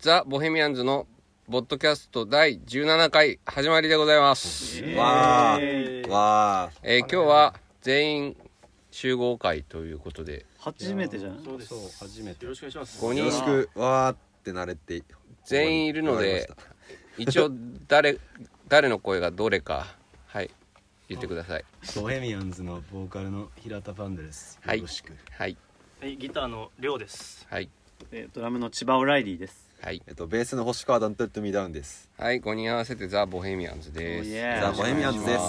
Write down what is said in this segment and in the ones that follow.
ザ・ボヘミアンズのポッドキャスト第17回始まりでございます。 わーわー、 今日は全員集合会ということで初めてじゃん。 そうです。 初めて。 よろしくお願いします。 5人よろしくわーってなれて全員いるので一応誰の声がどれかはい言ってください。 ボヘミアンズのボーカルの平田パンダです。 はいよろしく。 はいはい、ギターのりょうです。 はいドラムの千葉オライリーです。 はいベースの星川ダントルトミダウンです。 はい5人合わせてザ・ボヘミアンズです。 Oh yeah ザ・ボヘミアンズです。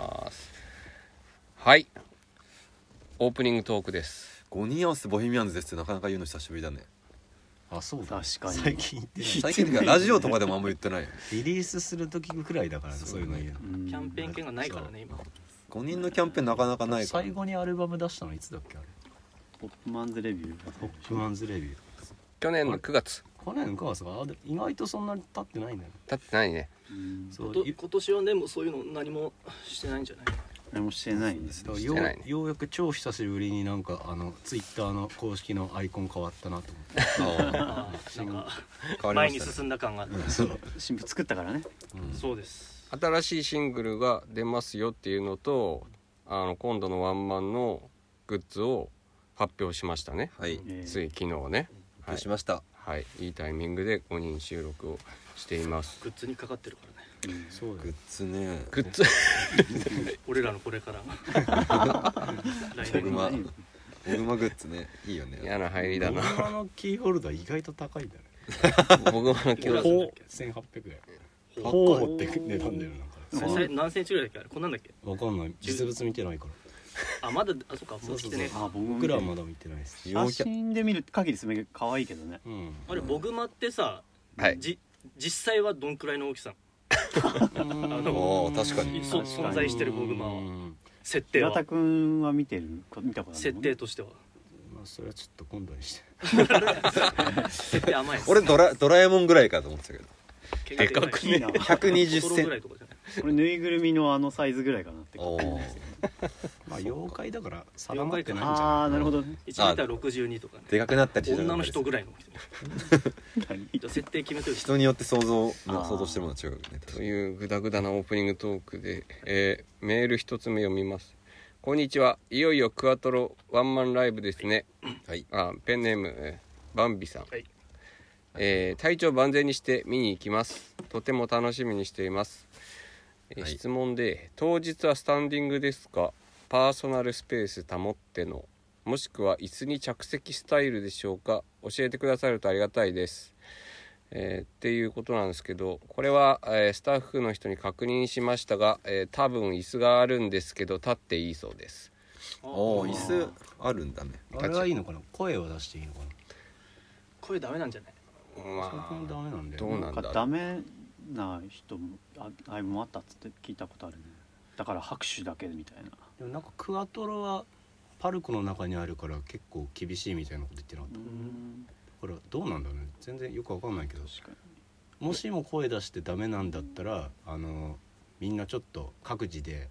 はい、オープニングトークです。 5人合わせてボヘミアンズですってなかなか言うの久しぶりだね。 あ、そうだ。 確かに最近言ってない。 最近というかラジオとかでもあんま言ってないよね。 リリースする時くらいだからね、そういうの言うの。 キャンペーン券がないからね、今。 5人のキャンペーンなかなかないから。 最後にアルバム出したのいつだっけあれ。 ポップマンズレビュー。 ポップマンズレビュー。 去年の9月。 去年かさ、意外とそんなに経ってないんだよね。 経ってないね。 そう今年はでもそういうの何もしてないんじゃない？ 何もしてないんです。 だからしてないねようやく超久しぶりになんかツイッターの公式のアイコン変わったなと思って。 あーなんか変わ前にりましたね。 進んだ感があって。 そう。 新譜作ったからね。 そうです。 新しいシングルが出ますよっていうのと今度のワンマンのグッズを発表しましたね。 はい、 つい昨日ね、 どうしました。 はい、いいタイミングで5人収録をしています。 グッズにかかってるからね。 そうだよ。 グッズね。 グッズ俺らのこれからが来年僕のオグマグッズね、いいよね。 嫌な入りだな。 僕のキーホルダー意外と高いんだね。 僕も今日ほう 1800円。 ほほうって値段だよなんか。 う何センチぐらいだっけあれ？こんなんだっけ？ わかんない。実物見てないから。 あ、まだそっか、もう来てね。 あ、 僕らはまだ見てないです。 写真で見る限りすごい可愛いけどね。 うん。 あれボグマってさ、 はい実際はどんくらいの大きさ？ おー確かに存在してるボグマはうん設定は平田くんは見たことあるの？ 設定としてはまあそれはちょっと今度にして。 設定甘いです。 俺ドラえもんぐらいかと思ってたけど。 でかくいいな。 120センチ。 ぐらいとかじゃない？ これぬいぐるみのサイズぐらいかなって。 おーまあ妖怪だから定まってないんじゃああ、 ない。 なるほどね。 1メーター62とかね。 でかくなったりし女の人ぐらいのじゃあ設定決めてる人によって想像してるものは違うよね。 というグダグダなオープニングトークで、メール一つ目読みます。こんにちは。いよいよクワトロワンマンライブですね。 はい。 ペンネーム、バンビさん、 はい。 体調万全にして見に行きます。とても楽しみにしています。 はい質問で、当日はスタンディングですか、パーソナルスペース保っての、もしくは椅子に着席スタイルでしょうか、教えてくださるとありがたいです。っていうことなんですけど、これは、スタッフの人に確認しましたが、多分椅子があるんですけど立っていいそうです。 おー、椅子あるんだね。 あれはいいのかな。声を出していいのかな。 声ダメなんじゃない？ そこもダメなんだよ。 どうなんだろう。 ダメな人もあれもあったっつって聞いたことあるね。だから拍手だけみたいな。 でもなんかクワトロはパルコの中にあるから結構厳しいみたいなこと言ってなかった。これどうなんだろうね。全然よくわかんないけど。 確かもしも声出してダメなんだったらみんなちょっと各自で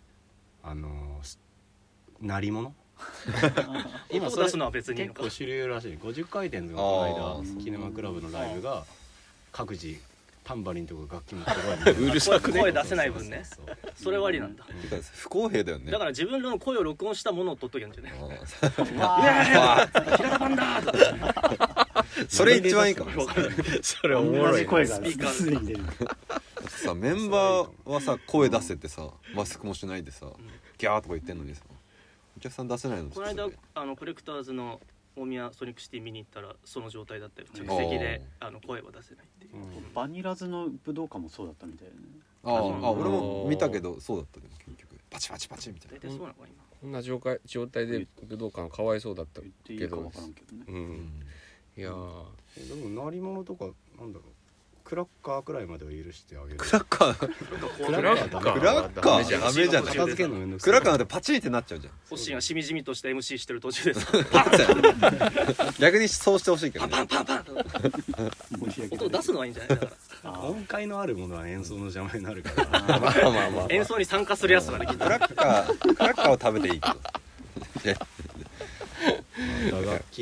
鳴り物音を出すのは別にいいのか。 結構主流らしい。50回転のこのあ間キネマクラブのライブが各自タンバリンとか楽器もすごいうるさくね声出せない分ね。 そうそうそうそれはありなんだ。 てか不公平だよね。 だから自分の声を録音したものを取っときゃいいんじゃない？ あ平田パンダーとか。 それ一番いいかも。 それおに。 もろいね。 同じ声がスピーカーすでに出る。 さメンバーはさ声出せってさマスクもしないでさギャーとか言ってんのにさお客さん出せないの。 この間コレクターズの大宮ソニックシティ見に行ったらその状態だったよ。着席で声は出せないっていう。 バニラズの武道館もそうだったみたいだね。 俺も見たけどそうだった。でも結局パチパチパチみたいな。 大体そうなのか今。 こんな状態で武道館かわいそうだった言っていいけどかわからんけどね。 いやでも鳴り物とかなんだろう、クラッカーくらいまでは許してあげる。 クラッカークラッカークラッカーダメじゃん。 片付けるのめんどくさい。 クラッカーなんてパチンってなっちゃうじゃん。 ホッシーがしみじみとした MC してる途中でさ逆にそうしてほしいけどね。 パンパンパンと音を出すのはいいんじゃない？だから音階のあるものは演奏の邪魔になるから。 まあまあまあ演奏に参加するやつがねきっとクラッカーを食べていいけど。 打楽器いや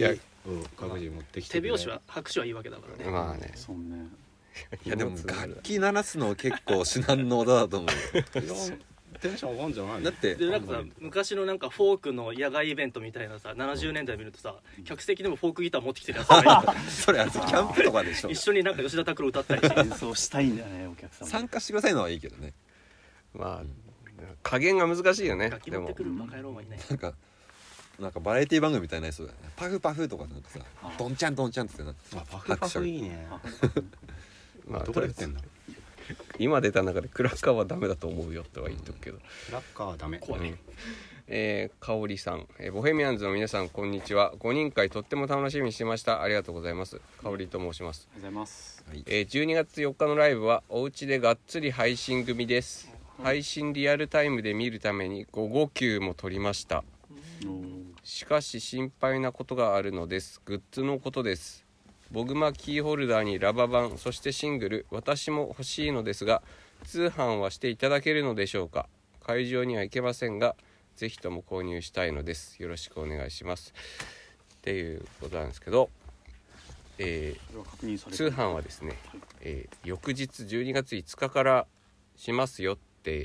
各自持ってきて手拍子は拍手はいいわけだからね。 まあねそうね。 いやでも楽器鳴らすの結構至難の技だと思うテンション上がるんじゃないの？ だってでなんかさ昔のなんかフォークの野外イベントみたいなさ70年代見るとさ客席でもフォークギター持ってきてるやつがいそれキャンプとかでしょる一緒になんか吉田拓郎歌ったりして演奏したいんだよねお客さんも。 参加してくださいのはいいけどね。 まあ加減が難しいよね。でも楽器持ってくるバカ野郎はいない。 なんかバラエティ番組みたいになりそうだよね。パフパフとかなんかさドンチャンドンチャンってなってあパフパフいいね。 まあどこで売ってんだ？ 今出た中でクラッカーはダメだと思うよっては言っとくけど、 クラッカーはダメ。 怖いかおりさん、ボヘミアンズの皆さんこんにちは。5人会とっても楽しみにしてました。ありがとうございます。かおりと申します。 ありがとうございます。 12月4日のライブはお家でがっつり配信組です。配信リアルタイムで見るために午後休も取りました。しかし心配なことがあるのです。グッズのことです。ボグマキーホルダーにラバ版、そしてシングル、私も欲しいのですが通販はしていただけるのでしょうか。会場には行けませんがぜひとも購入したいのです。よろしくお願いしますっていうことなんですけど、 これは確認された通販はですね、翌日12月5日からしますよって、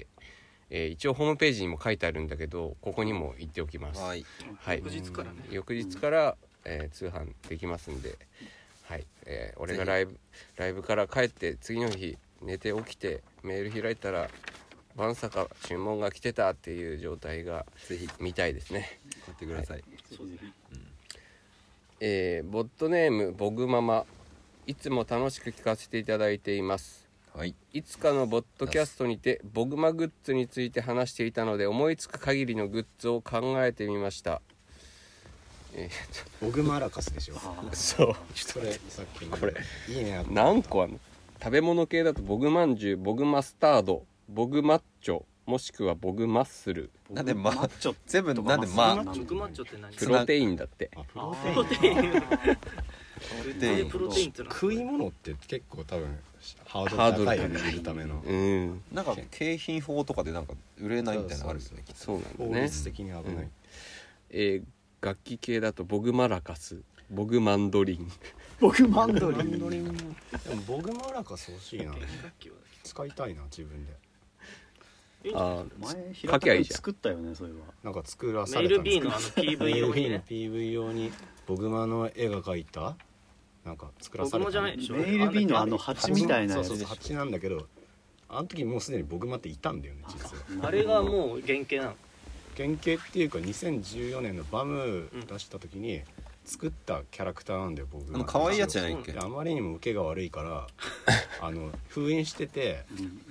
一応ホームページにも書いてあるんだけどここにも言っておきます。 はいはい、 翌日からね。 翌日から、通販できますんで、はい、俺がライブから帰って次の日寝て起きてメール開いたら晩坂注文が来てたっていう状態がぜひ見たいですね。 買ってください。 そうですね。 ボットネームボグママ、いつも楽しく聞かせていただいています。 はいいつかのボッドキャストにてボグマグッズについて話していたので思いつく限りのグッズを考えてみました。 ボグマラカスでしょ。 そうそれさっきのこれいいね。 何個あるの？食べ物系だとボグまんじゅう、ボグマスタード、ボグマッチョ、もしくはボグマッスル。 なんでマッチョ全部なんでとまあかマッジョクマッチョって何？ プロテインだって。 あプあロテイン。 でプロテインってのは食い物って結構多分ハードル高いよね売るための。 うん、 なんか景品法とかでなんか売れないみたいなのあるよね。 そうなん法だね。 律的に危ない。 楽器系だとボグマラカス、ボグマンドリン。 僕マンドリマンドン。 リンでもボグマラカス欲しいな。 楽器は使いたいな自分で。 いいんじゃないあ前書きゃいいじゃん作ったよねそれは。 なんか作らさメールれたんです B のPV メール用に B のね。 PV 用にボグマの絵が描いたなんか作らされたボグマじゃないでしょ。 メール B の蜂みたいなやつそうそうそう蜂なんだけどあの時もうすでにボグマっていたんだよね実は。 あれがもう原型なの。 原型っていうか2014年のバム出した時に作ったキャラクターなんだよボグマ。 可愛いやつじゃないっけで。あまりにも受けが悪いから封印してて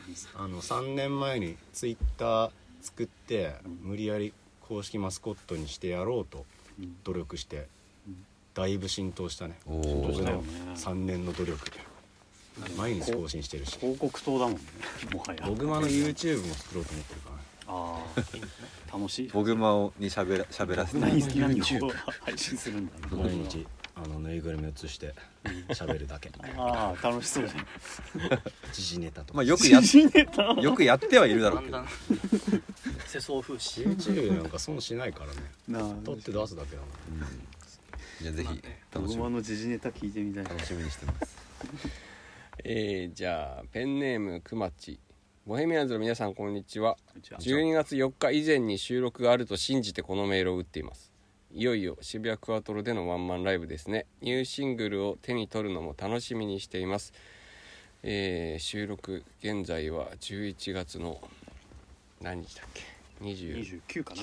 3年前にツイッター作って無理やり公式マスコットにしてやろうと努力してだいぶ浸透したね。 お僕のしたよね 3年の努力で毎日更新してるし広告塔だもんねもはや。 ボグマの YouTube も作ろうと思ってるからね。 ああ楽しい。 ボグマに喋らせて何を配信するんだろう。 毎日ぬいぐるみ映して喋るだけああ楽しそうじ時事ネタとか、 まあよくゃん。 よくやってはいるだろうけどだんだん世相風刺。 YouTube なんか損しないからねなあ撮って出すだけだもん。 じゃあぜひボグマの時事ネタ聞いてみたい。 楽しみにしてます。 じゃあペンネームくまち、ボヘミアンズの皆さんこんにちは。 じゃあ 12月4日以前に収録があると信じてこのメールを打っています。いよいよ渋谷クワトロでのワンマンライブですね。ニューシングルを手に取るのも楽しみにしています。収録現在は11月の何日だっけ、 29かな。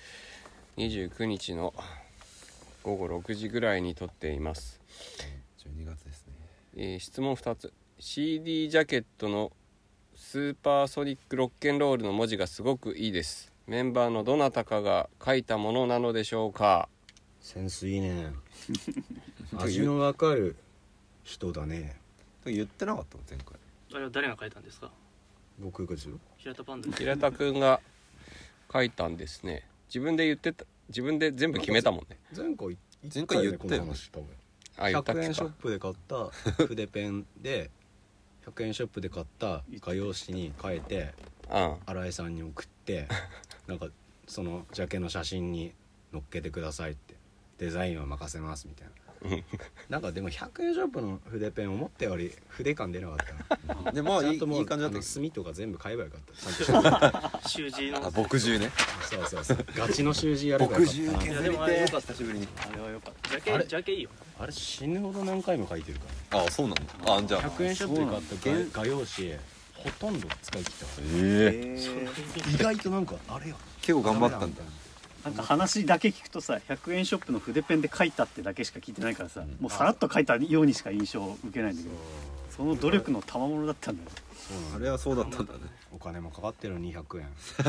29日の午後6時ぐらいに撮っています。 12月ですね。 質問2つ。 CD ジャケットのスーパーソニックロッケンロールの文字がすごくいいです。メンバーのどなたかが書いたものなのでしょうか。 センスいいね味のわかる人だね。 言ってなかったの前回。 あれは誰が書いたんですか？ 僕がですよ。 平田パンダ。 平田くんが書いたんですね。自分で言ってた、自分で全部決めたもんね。 前回前回言ったよねこの話多分あ、言ったっ 100 け円ショッか。 プで買った筆ペンで100円ショップで買った画用紙に書いてうん新井さんに送ってなんかそのジャケの写真に載っけてくださいってデザインは任せますみたいななんかでも100円ショップの筆ペン思ったより筆感出なかったな。 でまあいいちゃんともういい感じだったけど墨とか全部買えばよかったちゃんと習字のあ墨汁ねそうそうそうガチの習字やればよかったな。 いやでもあれよかっ久しぶりにたあれはよかったジャあれケジャケいいよあれ死ぬほど何回も書いてるからあそうなんだあじゃあ 100円ショップで買った画用紙ほとんど使い切ったから意外となんかあれよ結構頑張ったんだなんか話だけ聞くとさ100円ショップの筆ペンで書いたってだけしか聞いてないからさ、もうさらっと書いたようにしか印象を受けないんだけど、その努力の賜物だったんだよ。 あれはそうだったんだねお金もかかってる200円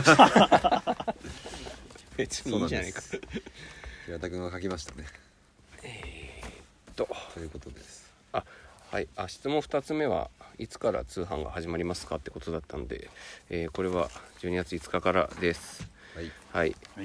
別にいいじゃないか。 平田君が書きましたねとということですはい、質問2つ目はいつから通販が始まりますかってことだったんで、これは12月5日からです。 はいはい、 はい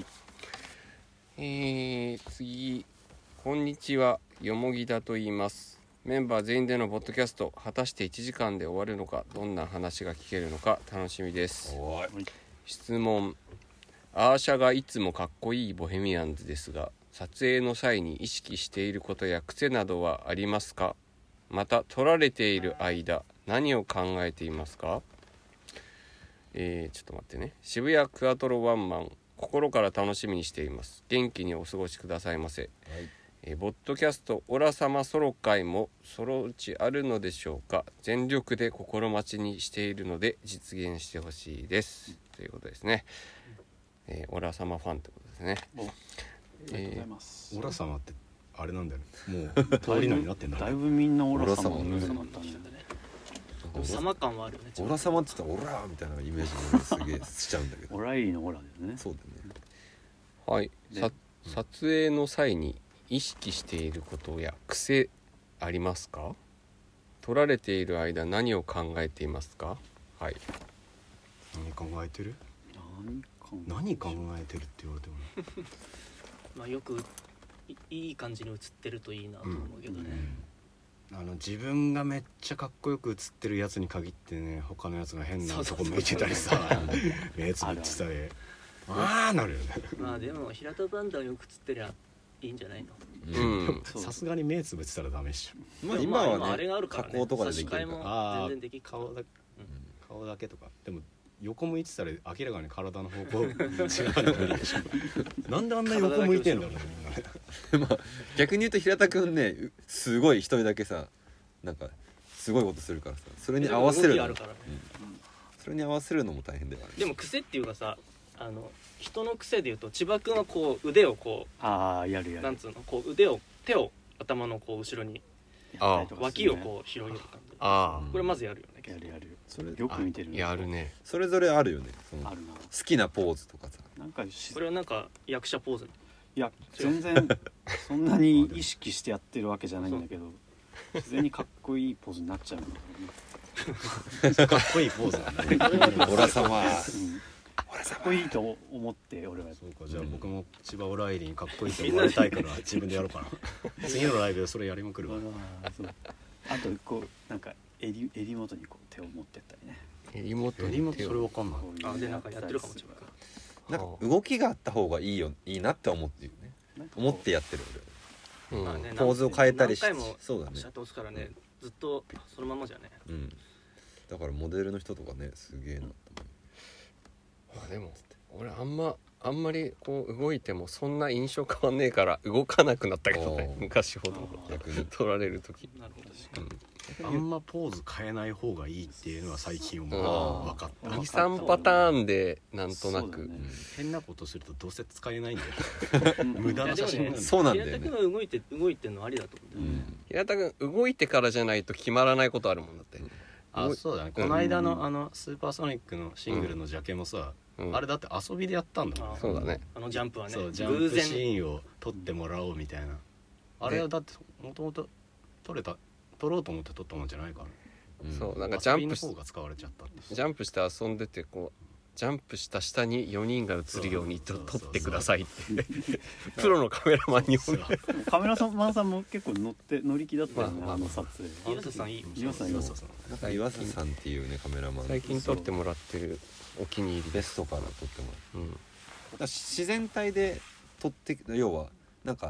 次、こんにちは、よもぎだと言います。メンバー全員でのポッドキャスト、果たして1時間で終わるのか、どんな話が聞けるのか楽しみです。質問、アーシャがいつもかっこいいボヘミアンズですが、撮影の際に意識していることや癖などはありますか？また撮られている間何を考えていますか？ちょっと待ってね。渋谷クアトロワンマン、心から楽しみにしています。元気にお過ごしくださいませ。ボッドキャストオラ様ソロ会もそのうちあるのでしょうか？全力で心待ちにしているので実現してほしいです、ということですね。オラ様ファンってことですね。 ありがとうございます。 オラ様ってあれなんだよねもう通り名になってんだだいぶみんなオラ様オラ様のようになったね。 でも様感はあるよねオラ様って言ったらオラみたいなイメージがすげえしちゃうんだけどオライリーのオラですね。 そうだねはい、 で撮影の際に意識していることや癖ありますか？撮られている間何を考えていますか？はい。 何考えてる何か何考えてるって言われてもまあよくいい感じに映ってるといいなと思うけどね、 自分がめっちゃかっこよく写ってるやつに限ってね他のやつが変なとこ向いてたりさ目つぶってたりああなるよねまあでも平田バンダーよく映ってりゃいいんじゃないの。 うん。 そうさすがに目つぶってたらダメっしょまあでも今はあれねがあるからね加工とかでできるから差し替えもああ全然できるから顔だけとかでも横向いてたら明らかに体の方向違うの無理でしょなんであんな横向いてんだろうねみんなね逆に言うと平田君ねすごい一人だけさなんかすごいことするからさそれに合わせるの動きあるからね、 それに合わせるのも大変ではあるでも癖っていうかさ人の癖でいうと千葉君はこう腕をこああやるうやる。 なんつうのこう手を頭のこう後ろにあやったりとかするね脇をこう広げる感じあこれまずやるよねやるやる。 それよく見てる。 やるね。 それぞれあるよねそのあるな。 好きなポーズとかさなんかこれはなんか役者ポーズいや全然そんなに意識してやってるわけじゃないんだけど自然にかっこいいポーズになっちゃうんだよね。 かっこいいポーズなんだねオラ様うんかっこいいと思って俺はそうかじゃあ僕も千葉オライリーにかっこいいと思われたいから自分でやろうかな次のライブでそれやりまくるわあそうあとこうなんか襟元にこう手を持ってったりね。 襟元襟元に手をそれわかんないこういうあでなんかやってるかもしれないなんか動きがあった方がいいなって思ってるよねなんかこう思ってやってるうんまあねポーズを変えたりし何回もそうだねシャット押すからねずっとそのままじゃねうんだからモデルの人とかねすげえなと思まあでも俺あんまりこう動いてもそんな印象変わんねえから動かなくなったけどねあー昔ほどう逆に撮られる時。 なるほどねあんまポーズ変えない方がいいっていうのは最近思うあー分かった 23パターンでなんとなく、 そうだね変なことするとどうせ使えないんだよ無駄な写真なんだよそうなんだよね平田君は動いてんのありだと思うんだよね、 平田君動いてからじゃないと決まらないことあるもんだって、 あそうだねこの間のスーパーソニックのシングルのジャケもさうんあれだって遊びでやったんだもんあそうだね。 ジャンプはねそうジャ偶ンプシ然ーンを撮ってもらおうみたいなあれはだってもともと撮ろうと思って撮ったもんじゃないからそうなんかジャンプ遊びの方が使われちゃったんですジャンプして遊んでてこうジャンプした下に4人が映るようにそう撮ってくださいってプロのカメラマンにそうカメラマンさんも結構乗り気だったよね、 まあまああの撮影。 岩佐さんいいよ岩佐さんいいよそうそうそうなんか岩佐さんっていうねカメラマン最近撮ってもらってるお気に入りです。 ベストから撮ってもらううんだから自然体で撮って要はなんか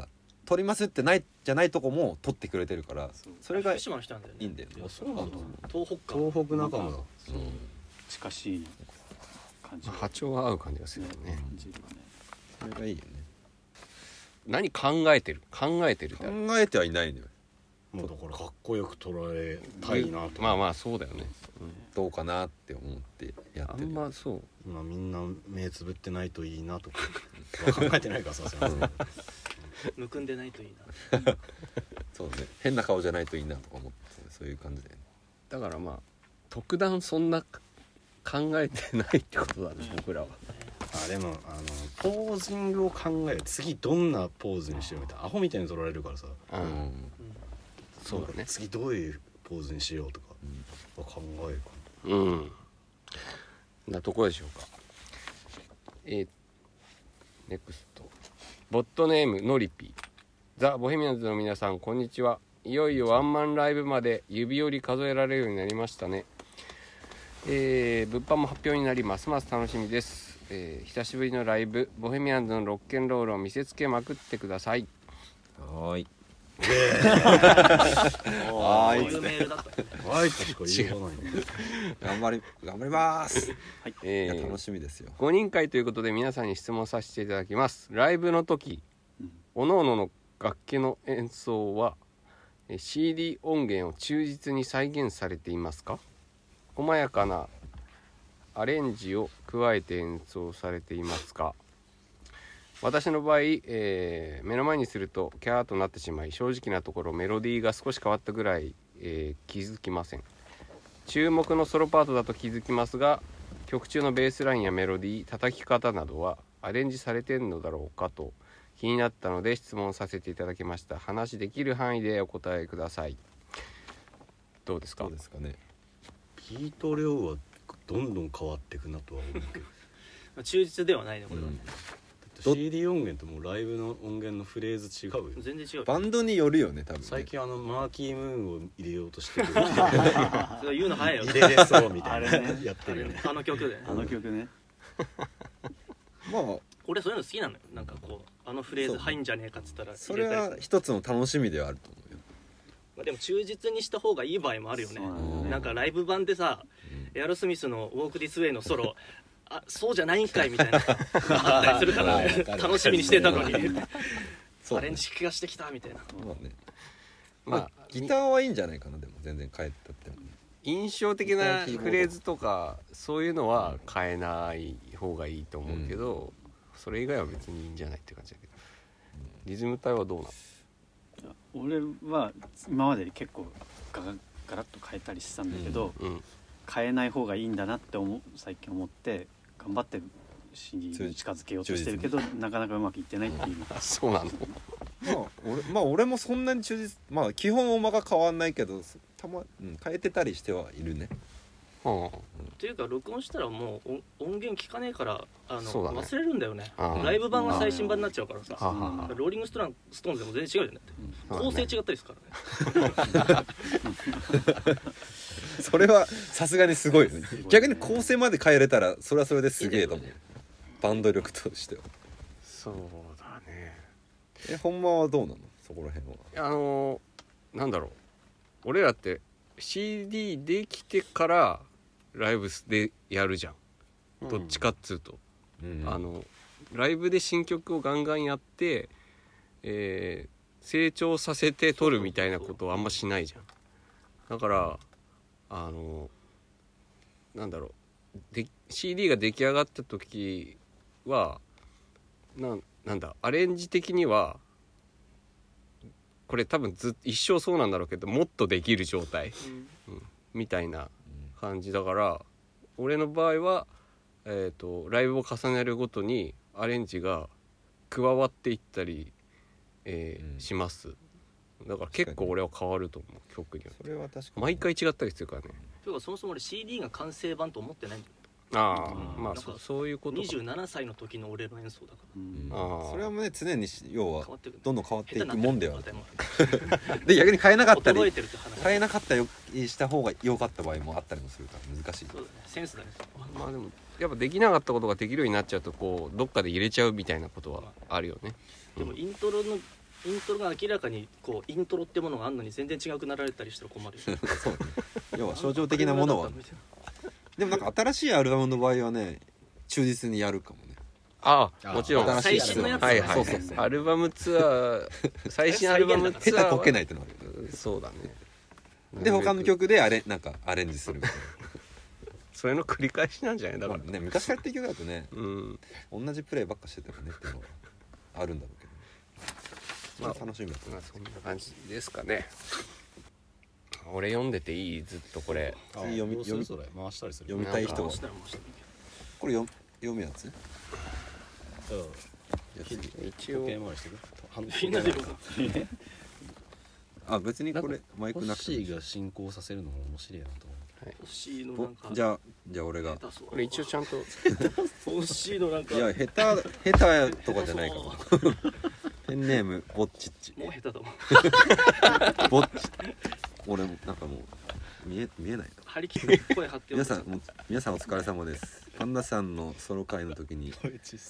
撮りますってないじゃないとこも撮ってくれてるからそれがい福島の人なんだよね。 いんだよね。 あそうなんだ。 東北か。 東北仲間だ。 近しい感じが波長が合う感じがするよね。 感じるよね。 それがいいよね。 何考えてるって考えてはいないのよ。 もうだからかっこよく捉えたいなと。 まあまあそうだよね。 どうかなって思ってやってる。 あんまそうまあみんな目つぶってないといいなとか考えてないからさすがに。 むくんでないといいな。 そうね。変な顔じゃないといいなとか思ってそういう感じだよね。 だからまあ特段そんな考えてないってことだね僕らは。 あでもポージングを考える次どんなポーズにしようみたいなアホみたいに撮られるからさ、 うんそうだね。 次どういうポーズにしようとか考えるかうんなとこでしょうか。ネクストボットネームノリピー。ザ・ボヘミアンズの皆さんこんにちは。いよいよワンマンライブまで指折り数えられるようになりましたね。物販も発表になりますます楽しみです。久しぶりのライブボヘミアンズのロッケンロールを見せつけまくってください。 はーい。 そういうメールだったね。 な。はいとしか言いようがないね。 頑張ります。 はい。 いや楽しみですよ。 5人会ということで皆さんに質問させていただきます。ライブの時各々の楽器の演奏はCD 音源を忠実に再現されていますか？細やかなアレンジを加えて演奏されていますか？私の場合、目の前にするとキャーとなってしまい正直なところメロディーが少し変わったぐらい、気づきません。注目のソロパートだと気づきますが曲中のベースラインやメロディー叩き方などはアレンジされているのだろうかと気になったので質問させていただきました。話できる範囲でお答えください。どうですか？ どうですかね。 ピート量はどんどん変わっていくなとは思うけど忠実ではないねこれはね。 CD 音源ともうライブの音源のフレーズ違うよ。 全然違う。 バンドによるよね多分ね。 最近マーキームーンを入れようとしてるそれ言うの早いよ。 入れれそうみたいなあれねやってるよね。 あの曲でね。 あの曲ね。 まあ俺そういうの好きなのよ。なんかこうあのフレーズ入んじゃねえかっつったらそれは入れたりする。 一つの楽しみではあると思うよ。 まあでも忠実にした方がいい場合もあるよね。 そうなんだよねなんかライブ版でさ、エアロスミスの「ウォーク・ディス・ウェイ」のソロあそうじゃないんかいみたいなあったりするからね。楽しみにしてたのにそうアレンジ気がしてきたみたいな。 まあね。 まあまあギターはいいんじゃないかな。でも全然変えたってもね。 印象的なフレーズとかそういうのは変えない方がいいと思うけど、それ以外は別にいいんじゃないって感じだけど、リズム隊はどうなの？ 俺は今まで結構ガラッと変えたりしてたんだけど、 うん変えない方がいいんだなって最近思って頑張って CD に近づけようとしてるけどなかなかうまくいってないっていうのがそうなの？ 俺もそんなに忠実。まあ基本音が変わんないけど変えてたりしてはいるね。 っていうか録音したらもう音源聞かねえからそうだね忘れるんだよね。 ああライブ版は最新版になっちゃうからさ。 ははローリングストーンズでも全然違うよねって。構成違ったりするからね。 それはさすがにすごいよね。逆に構成まで変えれたらそれはそれですげえと思う。バンド力としては。 そうだね。 本間はどうなのそこら辺は。 なんだろう、俺らって CD できてからライブでやるじゃん、どっちかっつうと、ライブで新曲をガンガンやって、成長させて撮るみたいなことはあんましないじゃん。だからなんだろう、CD が出来上がった時はなんだアレンジ的にはこれ多分一生そうなんだろうけどもっとできる状態、みたいな感じだから、俺の場合は、ライブを重ねるごとにアレンジが加わっていったり、します。だから結構俺は変わると思う、曲によって。 それは確かに毎回違ったりするからね。 というかそもそも俺 CD が完成版と思ってないんだよ。 ああ、まあなんかそういうことか。 27歳の時の俺の演奏だからああ、 それはもうね常に要は変わってくる。 どんどん変わっていくもんではある。 る。 で逆に変えなかったり衰えてるって話。 変えなかったりした方が良かった場合もあったりもするから難しい。 そうだね。センスだね。 まあでもやっぱできなかったことができるようになっちゃうとこうどっかで入れちゃうみたいなことはあるよね。 でもイントロのイントロが明らかにこうイントロってものがあるのに全然違くなられたりしたら困るよそうね要は象徴的なものはでもなんか新しいアルバムの場合はね忠実にやるかもね。 ああもちろん新しい最新のやつはいはいそうそうそうアルバムツアー最新アルバム下手ツアーはこけないってのあるよね。 そうだねで他の曲でなんかアレンジするみたいそれの繰り返しなんじゃないだからなね昔からやってる曲だとねうん同じプレイばっかしてたよねっていうのがあるんだろうけど、 まあそれ楽しみだとまあそんな感じですかね。俺読んでていいずっとこれ次読みどうするそれ回したりする読みたい人はどうしたらもうしたらいいけこれ読むやつ一応時計回りしてくどみんなで読むあ別にこれマイクホッなくてもいいシーが進行させるのも面白いなと思欲しいのなんかじゃあ俺が下手そうこれ一応ちゃんと欲しいのなんかいや下手とかじゃないからペンネームぼっちっちもう下手だもんぼっち俺もなんかもう見えないな張り切って声張って皆さんお疲れ様です。パンダさんのソロ会の時に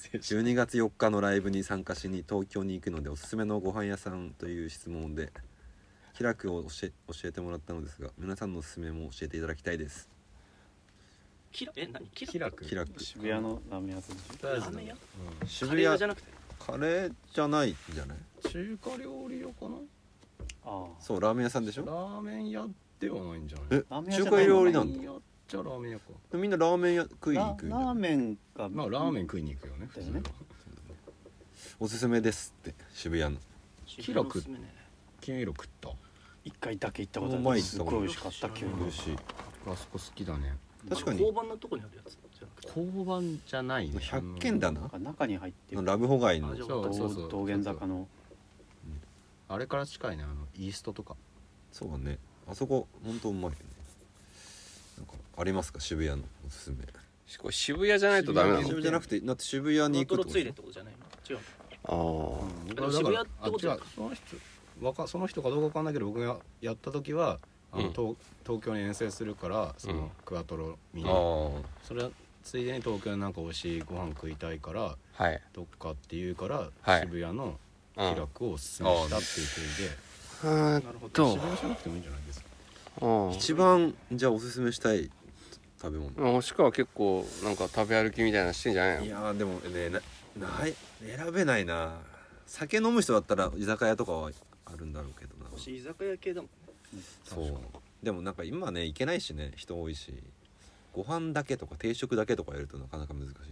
12月4日のライブに参加しに東京に行くのでおすすめのご飯屋さんという質問で気楽を教えてもらったのですが皆さんのおすすめも教えていただきたいです。 何キう。 ラ開く気楽渋谷のラーメン屋さんでしょ。 ラーメン屋渋カレー屋谷じゃなくてカレーじゃないんじゃない。 中華料理屋かな。 あそうラーメン屋さんでしょ。 ラーメン屋ではないんじゃない。 えラーメン屋じ中華ゃないの料理なんだ。 やっちゃラーメン屋か。 みんなラーメン屋食いに行くんじゃない。 ラーメンがまあラーメン食いに行くよね普通は。 おすすめですって渋谷の。 キラク金色食った。 一回だけ行ったことあうまいる。すごい美味しかった記憶。 美味しい。 あそこ好きだね。 確かに交番のとこにあるやつじゃなくて交番じゃないね。 100軒だななんか中に入ってるラブホ街のあじゃあ道玄坂のあれから近いねイーストとか。 そうだねあそこほんとうまいよね。なんかありますか渋谷のおすすめ。 これ渋谷じゃないとダメなの渋谷じゃなくてだって渋谷にノートロつい行くってことでしでってことじゃないの違うあでも渋谷ってことじゃないその人かどうかわかんないけど僕がやった時はうん東京に遠征するからそうんのクワトロ見に、 ょ。 それはついでに東京でなんか美味しいご飯食いたいからあはいどっかっていうから、 はい渋谷のうん気楽をおすすめしたっていう経緯で、 あなるほどと渋谷じゃなくてもいいんじゃないですか。 一番じゃあおすすめしたい食べ物。 星川結構なんか食べ歩きみたいなのしてんじゃないの。 いやーでもね選べないな。酒飲む人だったら居酒屋とかはあるんだろうけどな。 私居酒屋系だもんそうでもなんか今ね行けないしね人多いしご飯だけとか定食だけとかやるとなかなか難しいかも。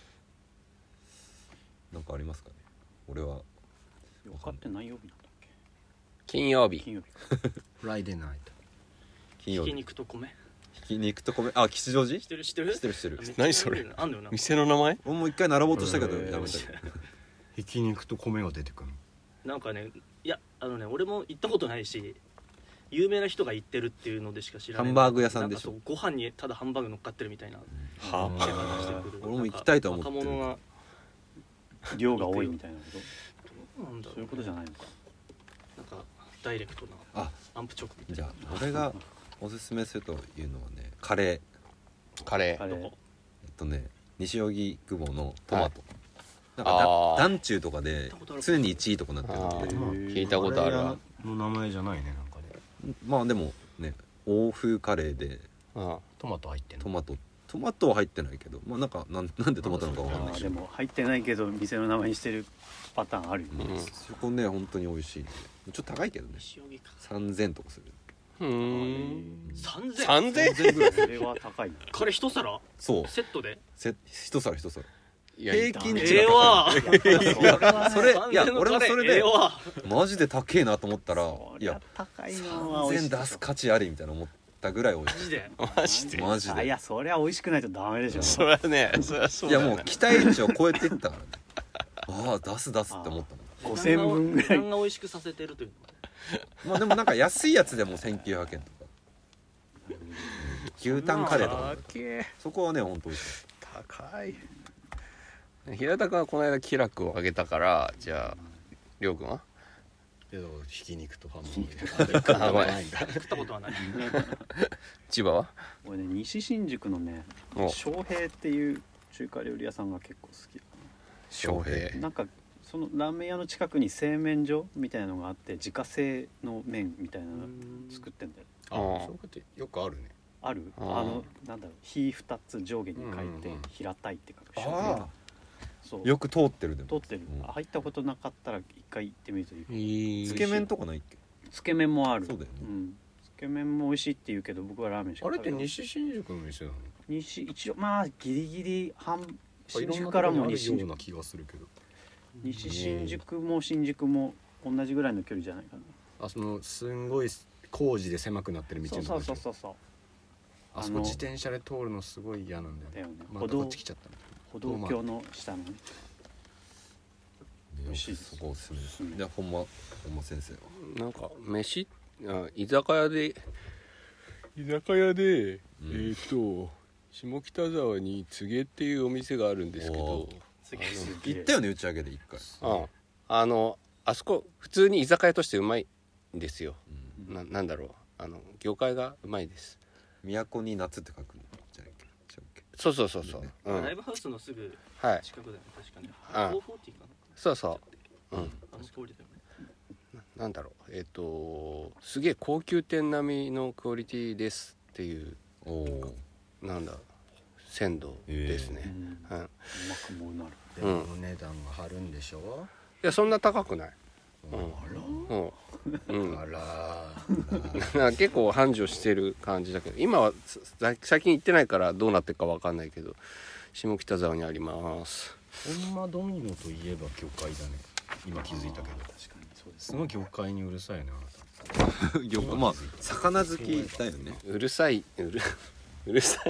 なんかありますかね。俺は分かって何曜日なんだっけ。 金曜日金曜日か。 フライデーナイト。 ひき金曜日肉と米ひき肉と米吉祥寺知ってる知ってる知ってる知ってる。 めっちゃ何それあんのよな店の名前。 俺も一回並ぼうとしたけどやめた。 ひき肉と米が出てくる。 なんかねいや俺も行ったことないし有名な人が行ってるっていうのでしか知らない。 ハンバーグ屋さんでしょなんかそうご飯にただハンバーグ乗っかってるみたいなは手が出してくる俺も行きたいとは思ってる若者が量が多いみたいなこと。 どうなんだろそういうことじゃないのか。 なんかダイレクトなあアンプチョコみたいじゃなあ俺がおすすめするというのはねカレー。 カレー。 カレー。 西荻窪のトマト、なんあーか団中とかで常に1位とかなってるんあでー聞いたことあるわ。 の名前じゃないねなんかね。 まあでもね欧風カレーであトマト入ってんの。 トマトは入ってないけどまあなんかなんでトマトなのかわかんないしでも入ってないけど店の名前にしてるパターンあるよね。 うんそこね本当に美味しいんでちょっと高いけどね西荻か 3000とかする。 ふーん。 3000 3000。 3000ぐらいそれは高いな。 カレー一皿そうセットで一皿いや平均値ええわそれいや 3000の俺もカレーそれでええわマジで高えなと思ったらいやそりゃ高いのは美味しい 3000出す価値ありみたいな思ったぐらい美味しマジでマジで。 いマジでいやそりゃ美味しくないとダメでしょ。 そりゃね、そりゃそういやだよね。 もう期待値を超えてったからねああ出すって思ったもん。 5000分ぐらい値段が美味しくさせてるというまあでもなんか安いやつでも1900円とか牛タンカレーとか高え。 そこはね本当美味しい。 高い。平田君はこの間気楽をあげたからじゃありょうくんは。 けどひき肉とハンバーグとかあごめんないんだ。 食ったことはない千葉は。 俺ね西新宿のねお昌平っていう中華料理屋さんが結構好きだ翔平。 な。なんかそのラーメン屋の近くに製麺所みたいなのがあって自家製の麺みたいなの作ってんだよ。 あそういうことよくあるね。 あるなんだろう、火2つ上下に書いて平たいって書く。 あそうよく通ってるでも通ってる、入ったことなかったら一回行ってみるといい。 つけ麺とかないっけ？ つけ麺もある。 そうだよね、 つけ麺も美味しいって言うけど僕はラーメンしかあれって食べない。 西新宿の店なの？ 一応まあギリギリ新宿いろんなからもとこにある西新宿ような気がするけど。 西新宿も新宿も同じぐらいの距離じゃないかな。 そのすんごい工事で狭くなってる道のとこそうそうあそこ自転車で通るのすごい嫌なんだよ。 だよね。 またこっち来ちゃったね。 歩道橋の下のね。美味しいです。 そこおすすめです。じゃあ本間先生はなんか居酒屋で下北沢に柘植っていうお店があるんですけど、 行ったよね打ち上げで1回。 あそこ普通に居酒屋としてうまいんですよ。なんだろう、業界がうまいです。 都に夏って書くんじゃないっけ？ そう、 ライブハウスのすぐはい近くだよね、確かに。 うん 440かな。 そうそう、 あの通りだよね。 なんだろう、すげえ高級店並みのクオリティですっていうなんだ鮮度ですね。 うまくもなる。 でもお値段が張るんでしょ？ いやそんな高くない。 あらなんか結構繁盛してる感じだけど、今は最近行ってないからどうなってるか分かんないけど、下北沢にあります。 本間ドミノといえば魚介だね。今気づいたけど、確かにそうです。すごい魚介にうるさいねあなた。 まあ魚好きだよね。 うるさいうるさ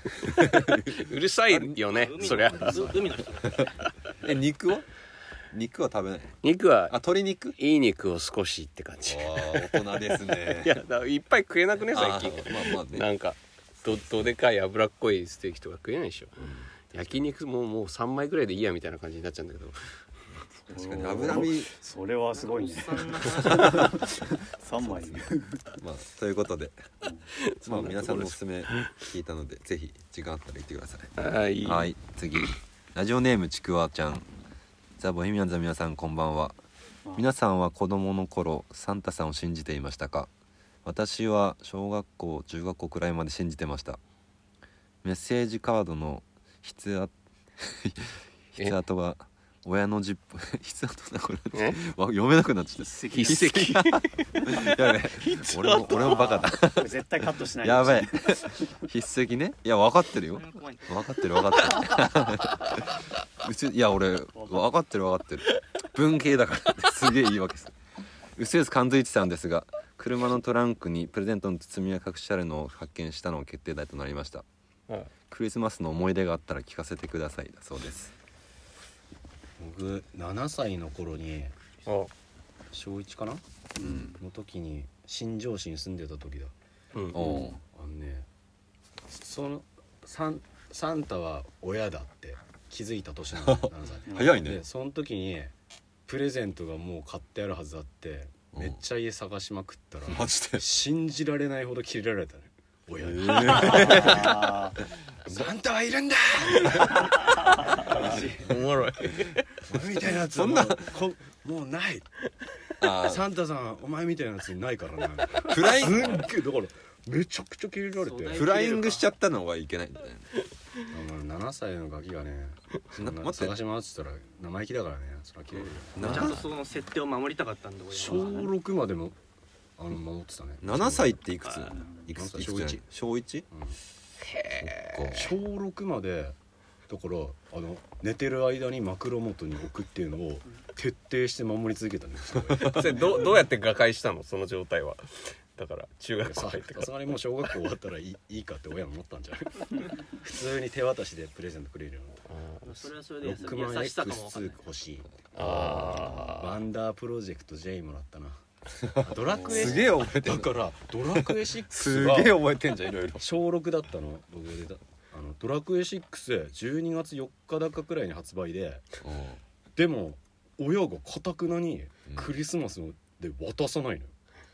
いよね、そりゃ。 海の人だ。 肉は食べない？ 肉は鶏肉？ いい肉を少しって感じ。 大人ですね。 いやだからいっぱい食えなくね最近。 まあね。 なんかどでかい脂っこいステーキとか食えないでしょ。焼肉もう3枚ぐらいでいいやみたいな感じになっちゃうんだけど。 確かに脂身。 それはすごいね。3枚。 まあということで、まあ皆さんのおすすめ聞いたのでぜひ時間あったら言ってください。はい。次ラジオネームちくわちゃん。ザ・ボヘミアンズの皆さんこんばんは。皆さんは子供の頃サンタさんを信じていましたか？私は小学校中学校くらいまで信じてました。メッセージカードの筆跡が親の筆跡だこれ読めなくなっちゃった。筆跡やべ俺もバカだ。 絶対カットしない。 やべえ筆跡ね。いや分かってるよ、分かってるいや俺分かってる文系だからすげえ言い訳する。うすうす感づいてたんですが、車のトランクにプレゼントの包みが隠してあるのを発見したのが決定打となりました。クリスマスの思い出があったら聞かせてくださいだそうです。 僕7歳の頃に小1かな、の時に新庄市に住んでた時だ。そのサンタは親だって気づいた年なんだ。7歳早いね。 でその時にプレゼントがもう買ってあるはずだって、めっちゃ家探しまくったらマジで信じられないほどキレられたね親に。サンタはいるんだおもろい。 みたいなやつそんなもうない。 あサンタさんお前みたいなやついないからね。 フライすっげえだからめちゃくちゃキレられて、 フライングしちゃったのがいけないんだよね。 7歳のガキがねそんな待って探し回ってたら生意気だからね、それはキレるよ。 ちゃんとその設定を守りたかったんで小6までも守ってたね。 7歳っていくつ？いくつ？ 小1。 小 1？ 小6までだから寝てる間に枕元に置くっていうのを徹底して守り続けたんですよ。 それどうやって瓦解したのその状態は。だから中学校入ってからさすがにもう小学校終わったらいいかって親も思ったんじゃない普通に手渡しでプレゼントくれるようになった。 それはそれでロックマン優しさかも分かん X2 ない。 欲しい。ワンダープロジェクト J もらったな。ドラクエすげえ覚えてんだからドラクエ6 すがげえ覚えてんじゃんいろいろ。 小6だったの僕でドラクエ612月4日だかくらいに発売で、でも親がかたくなにクリスマスで渡さないのよ。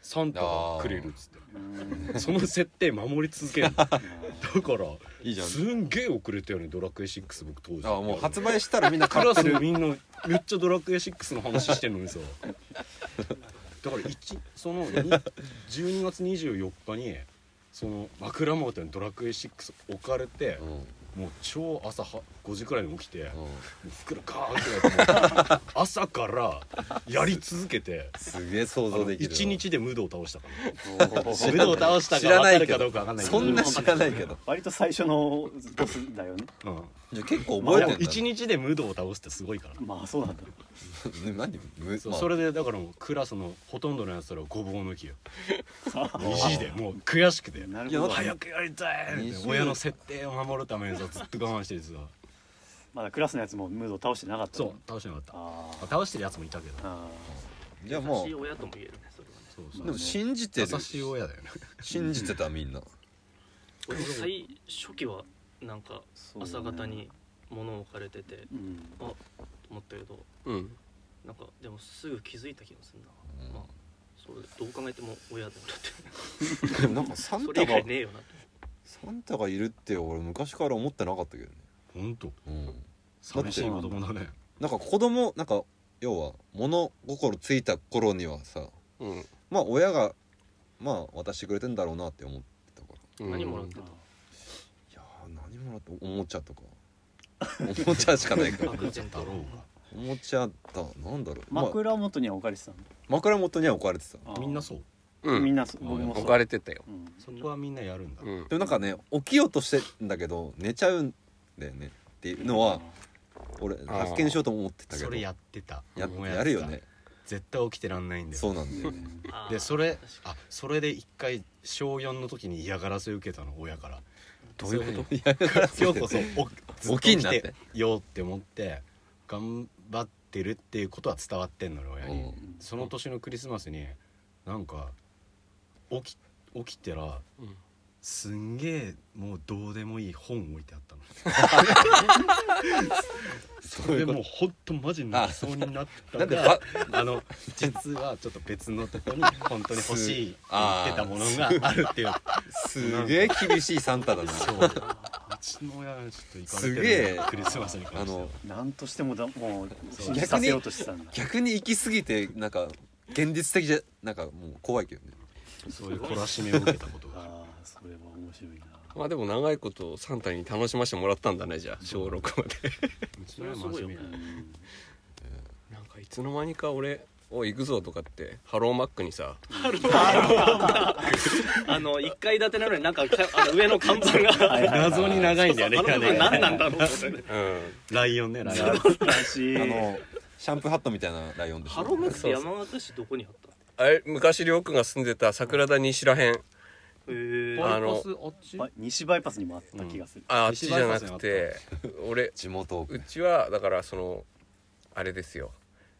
サンタがくれるっつってその設定守り続けるだからいいじゃん。 すんげえ遅れたよねドラクエ6僕当時もう発売したらみんなクラ買ってる。 スのみんなめっちゃドラクエ6の話してんのにさだからその12月24日にその枕元にドラクエ6置かれて、もう超朝5時くらいに起きて、もう袋ガーッてやって朝からやり続けてすげえ想像できる。 1日でムドを倒したからムドを倒した知から分かるないけどかどうか分かんないけどそんな知らないけど。 割と最初のボスだよね。 じゃあ結構覚えてんだ。 1日でムドを倒すってすごいからまあそうなんだ。 何それでだからもうクラスのほとんどのやつらはごぼう抜きよ意地でもう悔しくてなるほど。 早くやりたいって親の設定を守るためにさずっと我慢してるさまだクラスのやつもムード倒してなかった。 そう倒してなかったあ倒してるやつもいたけどあ。 じゃあも優しい親とも言えるねそれはね。 そうそううでも信じてる。 優しい親だよね信じてたみんな。 俺も最初期はなんか朝方に物を置かれてて、 うん。 あと思ったけど、 うんなんかでもすぐ気づいた気がするな、まあそうどう考えても親だよだってでもなんかサンそれ以タが外ねえよなって。 サンタがいるって俺昔から思ってなかったけどね。 本当うん。 寂しい子供だねなんか子供なんか要は物心ついた頃にはさ、 うんまあ親がまあ渡してくれてんだろうなって思ってたから。 うん何もらってた？ いやー何もらっておもちゃとかおもちゃしかないから漠然とだろうがおもちゃだなんだろう、まあ、 枕元には置かれてた枕元には置かれてた。 の。 みんなそううんみんな僕もそう。 置かれてたようん。 そこはみんなやるんだうんでもなんかね起きようとしてんだけど寝ちゃうんだよねっていうのは俺発見しようと思ってたけどそれやってたや俺もってたるよね。 絶対起きてらんないんだよそうなんだよね。 あーでそれ確かそれで一回小4の時に嫌がらせ受けたの親からどういうこと？ 今日こそずっと起きんなって起きてよって思って頑張ってるっていうことは伝わってんのよ親にうんその年のクリスマスになんか起きたらうんすんげえもうどうでもいい本置いてあったのそれもうほんとマジ泣きそうになったなんでが実はちょっと別のとこに本当に欲しいって言ってたものがあるっていうすげえ厳しいサンタだな。 そううちの親はちょっと行かれてすげえるクリスマスに関してはなんとしてももうそう信じさせようとしてたんだ。 逆に行き過ぎてなんか現実的じゃなんかもう怖いけどね。 そういう懲らしめを受けたことがあるああそれは面白いな。 まあでも長いことサンタに楽しませてもらったんだねじゃあ小6までうちの親は真面目だよなんかいつの間にか俺おい行くぞとかってハローマックにさ 1階建てなのになんか上の看板が謎に長いんだよねあの部分何なんだろうと思ってねうんライオンねライオン懐かしい。 シャンプーハットみたいなライオンでしょ。 ハローマックって山形市どこにあったあれ昔亮君が住んでた桜田西らへんへあのあっち西バイパスにもあった気がする。 あっちじゃなくて俺地元うちはだからそのあれですよ、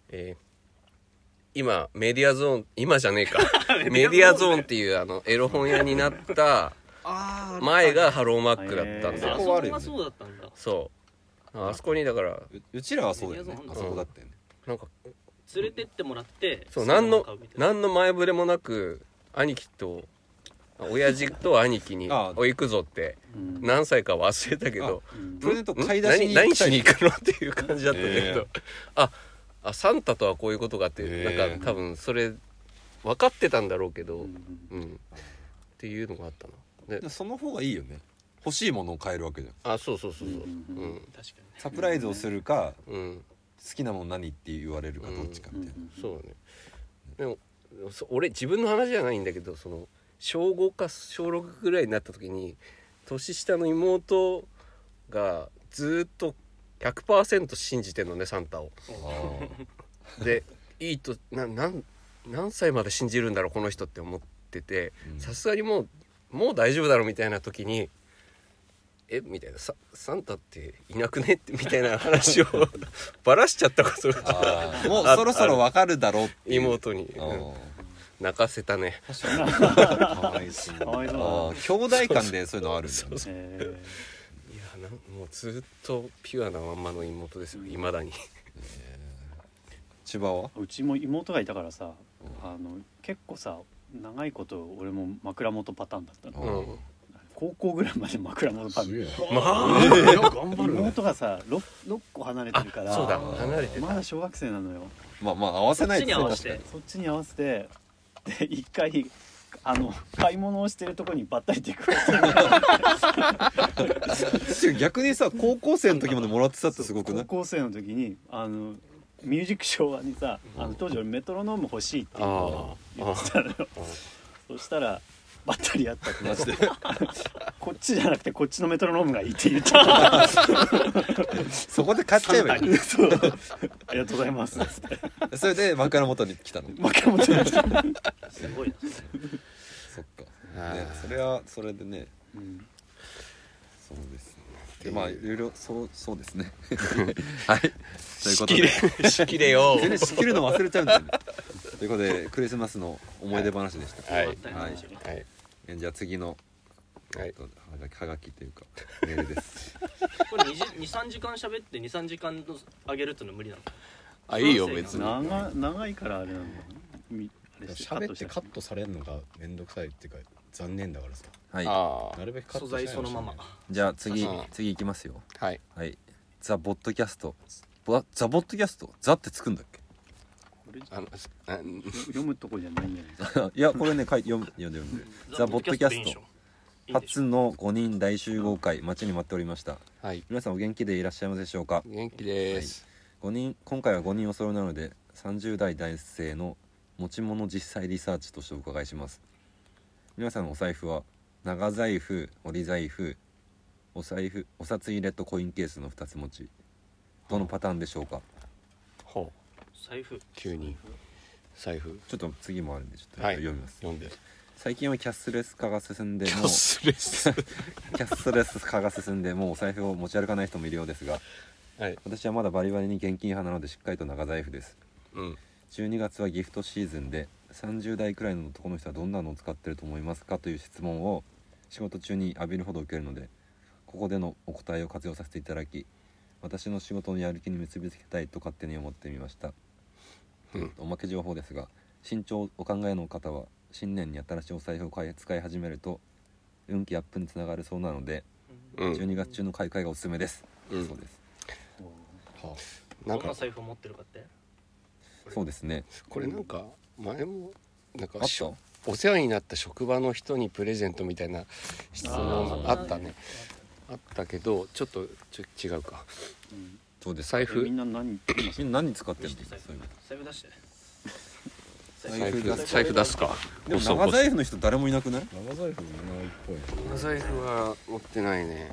今メディアゾーン今じゃねえかメディアゾーンっていうエロ本屋になった前がハローマックだったんだよ、 あそこがそうだったんだそうあそこにだからうちらはそうだよね。あそこだったよね。 なんか連れてってもらってそうのま何のま買うみたいな何の前触れもなく兄貴と親父と兄貴にあ 「おい行くぞ」ってうん何歳か忘れたけどうんプレゼント買い出しに何しに行くのっていう感じだったんだけど、あサンタとはこういうことがあって、なんか多分それ分かってたんだろうけど、っていうのがあったなでその方がいいよね。欲しいものを買えるわけじゃん。 そうそうそううんうん確かにサプライズをするかうん好きなもの何って言われるかどっちかみたいな。 そうねでも俺自分の話じゃないんだけどその小5か小6ぐらいになった時に年下の妹がずっと 100% 信じてんのねサンタをでいいと何歳まで信じるんだろうこの人って思っててさすがにもう大丈夫だろうみたいな時にみたいなサンタっていなくねみたいな話をバラしちゃったことがもうそろそろ分かるだろうっていう妹に、泣かせたねかわいそうかわいそう兄弟間でそういうのあるんだよね。 だな。 いやもうずっとピュアなまんまの妹ですよ未だに千葉はうちも妹がいたからさ結構さ長いこと俺も枕元パターンだったの、 うん高校ぐらいまで枕元パターン。 頑張るね。 妹がさ 6個離れてるから、 そうだ離れてたまだ小学生なのよ。 まあ合わせないとね、 そっちに合わせて確かに。 そっちに合わせてで一回買い物をしてるとこにばったり出くわして逆にさ高校生の時までもらってたってすごくない？ 高校生の時にミュージックショーにさ当時俺メトロノーム欲しいっていうのを言ってたのよ。そしたらばったりやったってマジでこっちじゃなくてこっちのメトロノームがいいって言ったそこで買っちゃえばいい。 そうありがとうございますそれで枕元に来たの。 枕元に来た、 すごいなそっか、ね、それはそれでね、そうですね。でまあいろいろそうですねはい、ということで仕切れよ全然仕切るの忘れちゃうんだよねということでクリスマスの思い出話でした。 はいはいはいじゃあ次のはいはがきというかメールですこれ23時間喋って23時間上げるってのは無理なの？ あいいよ別に長いからあれなんだよ喋ってカットされるのがめんどくさいっていうか残念だからさ、 はいあなるべくカッ素トしない材そのまま。 じゃあ次うんいきますよ。 あはいはいザ・ボッドキャストザ・ボッドキャストザってつくんだっけ読むとこじゃないんじゃないですか。 いやこれね読んでザ・ボッドキャスト初のの5人大集合会待ちに待っておりました。 はい皆さんお元気でいらっしゃいますでしょうか。 元気です今回は5人お揃いなので30代男性の持ち物実際リサーチとしてお伺いします。皆さんのお財布は長財布、折り財布、お札入れとコインケースの2つ持ち、どのパターンでしょうか。 ほう財布急に財布ちょっと次もあるんでちょっとはい読みます。 読んで最近はキャッシュレス化が進んでもうキャッシュレスキャッシュレス化が進んでもうお財布を持ち歩かない人もいるようですが、 はい私はまだバリバリに現金派なのでしっかりと長財布です。 うん 12月はギフトシーズンで30代くらいの男の人はどんなのを使ってると思いますかという質問を仕事中に浴びるほど受けるので、ここでのお答えを活用させていただき、私の仕事のやる気に結びつけたいと勝手に思ってみました。おまけ情報ですが、慎重お考えの方は新年に新しいお財布を使い始めると運気アップにつながるそうなので、12月中の買い替えがおすすめです、そうです。 なんかどんな財布を持ってるかって。 そうですね。 これなんか前もなんかあったお世話になった職場の人にプレゼントみたいな質問あったね。あったけどちょっと違うか。 そうです。 財布みんな何みんな何使ってるの？ 財布出して。 財布出すか。 でも長財布の人誰もいなくない？ 長財布いないっぽいな。 長財布は持ってないね。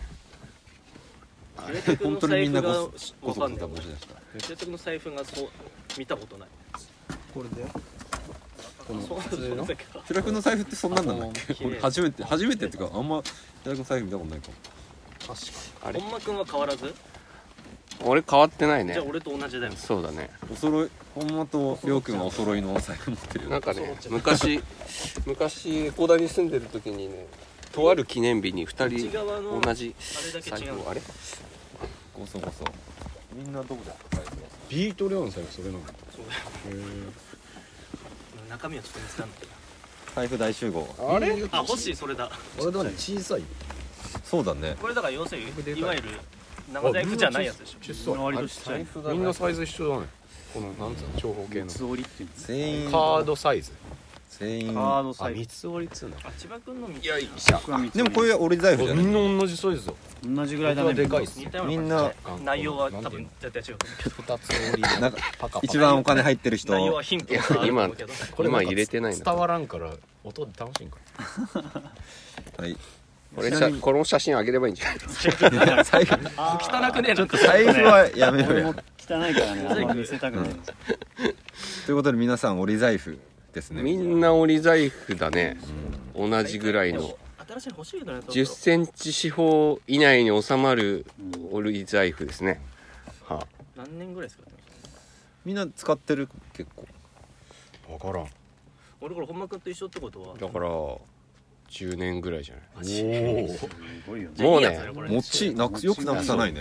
本当にみんながこそわかんない。 持ち出した。 平徳の財布がそう見たことない。 これでこのそう普通の平君の財布ってそんなんなんだっけ？ 綺麗俺初めてっていうかあんま平君の財布見たことないかも。 確かあれ本間くんは変わらず？ 俺変わってないねじゃあ。俺と同じだよ。 そうだね。 お揃い本間とりょうくんはお揃いのお財布持ってるよ。 なんかね昔江古田に住んでる時にね、とある記念日に2 内側の人同じあれだけ違う財布をあれこそこそ。みんなどこだ？ ビートレオンの財布それなの。 そうだよ。中身はちょっと見つかんないけど。 財布大集合。 あれあ、欲しいそれだ。 あれだね小さいそうだね。 これだから要するにいわゆる長財布じゃないやつでしょ。 小さい割とちっちゃいみんなサイズ一緒だね。このなんつうの長方形の三つ折りっていう全員カードサイズ。 全員。 のカードあサイズ三つ折りっつうの。 あ、千葉くんのみよいしょ。 僕は三つでもこれ折り財布じゃない。 みんな同じサイズだ。 同じぐらいだね。 僕はでかいっす似たようみんなな感じ。内容は多分絶対違う。 二つ折りなんかパカパカ。 一番お金入ってる人。 内容は貧富差あると思うけど。 今入れてないの。 伝わらんから音で楽しいんか。 はい。 この写真あげればいいんじゃない？ 財布汚くねえな。 財布はやめろ俺もよ。 汚いからね、あんま見せたくない。 ということで皆さん折り財布ですね。 みんな折り財布だね。同じぐらいの新しいの欲しいけどね。 10センチ四方以内に収まる折り財布ですね。は何年ぐらい使ってます？ みんな使ってる結構。 わからん。 俺これ本間くんと一緒ってことはだから10年ぐらいじゃない？ おお。 すごいよね。 もうねいいやつだよこれ持ちよくなくさないね。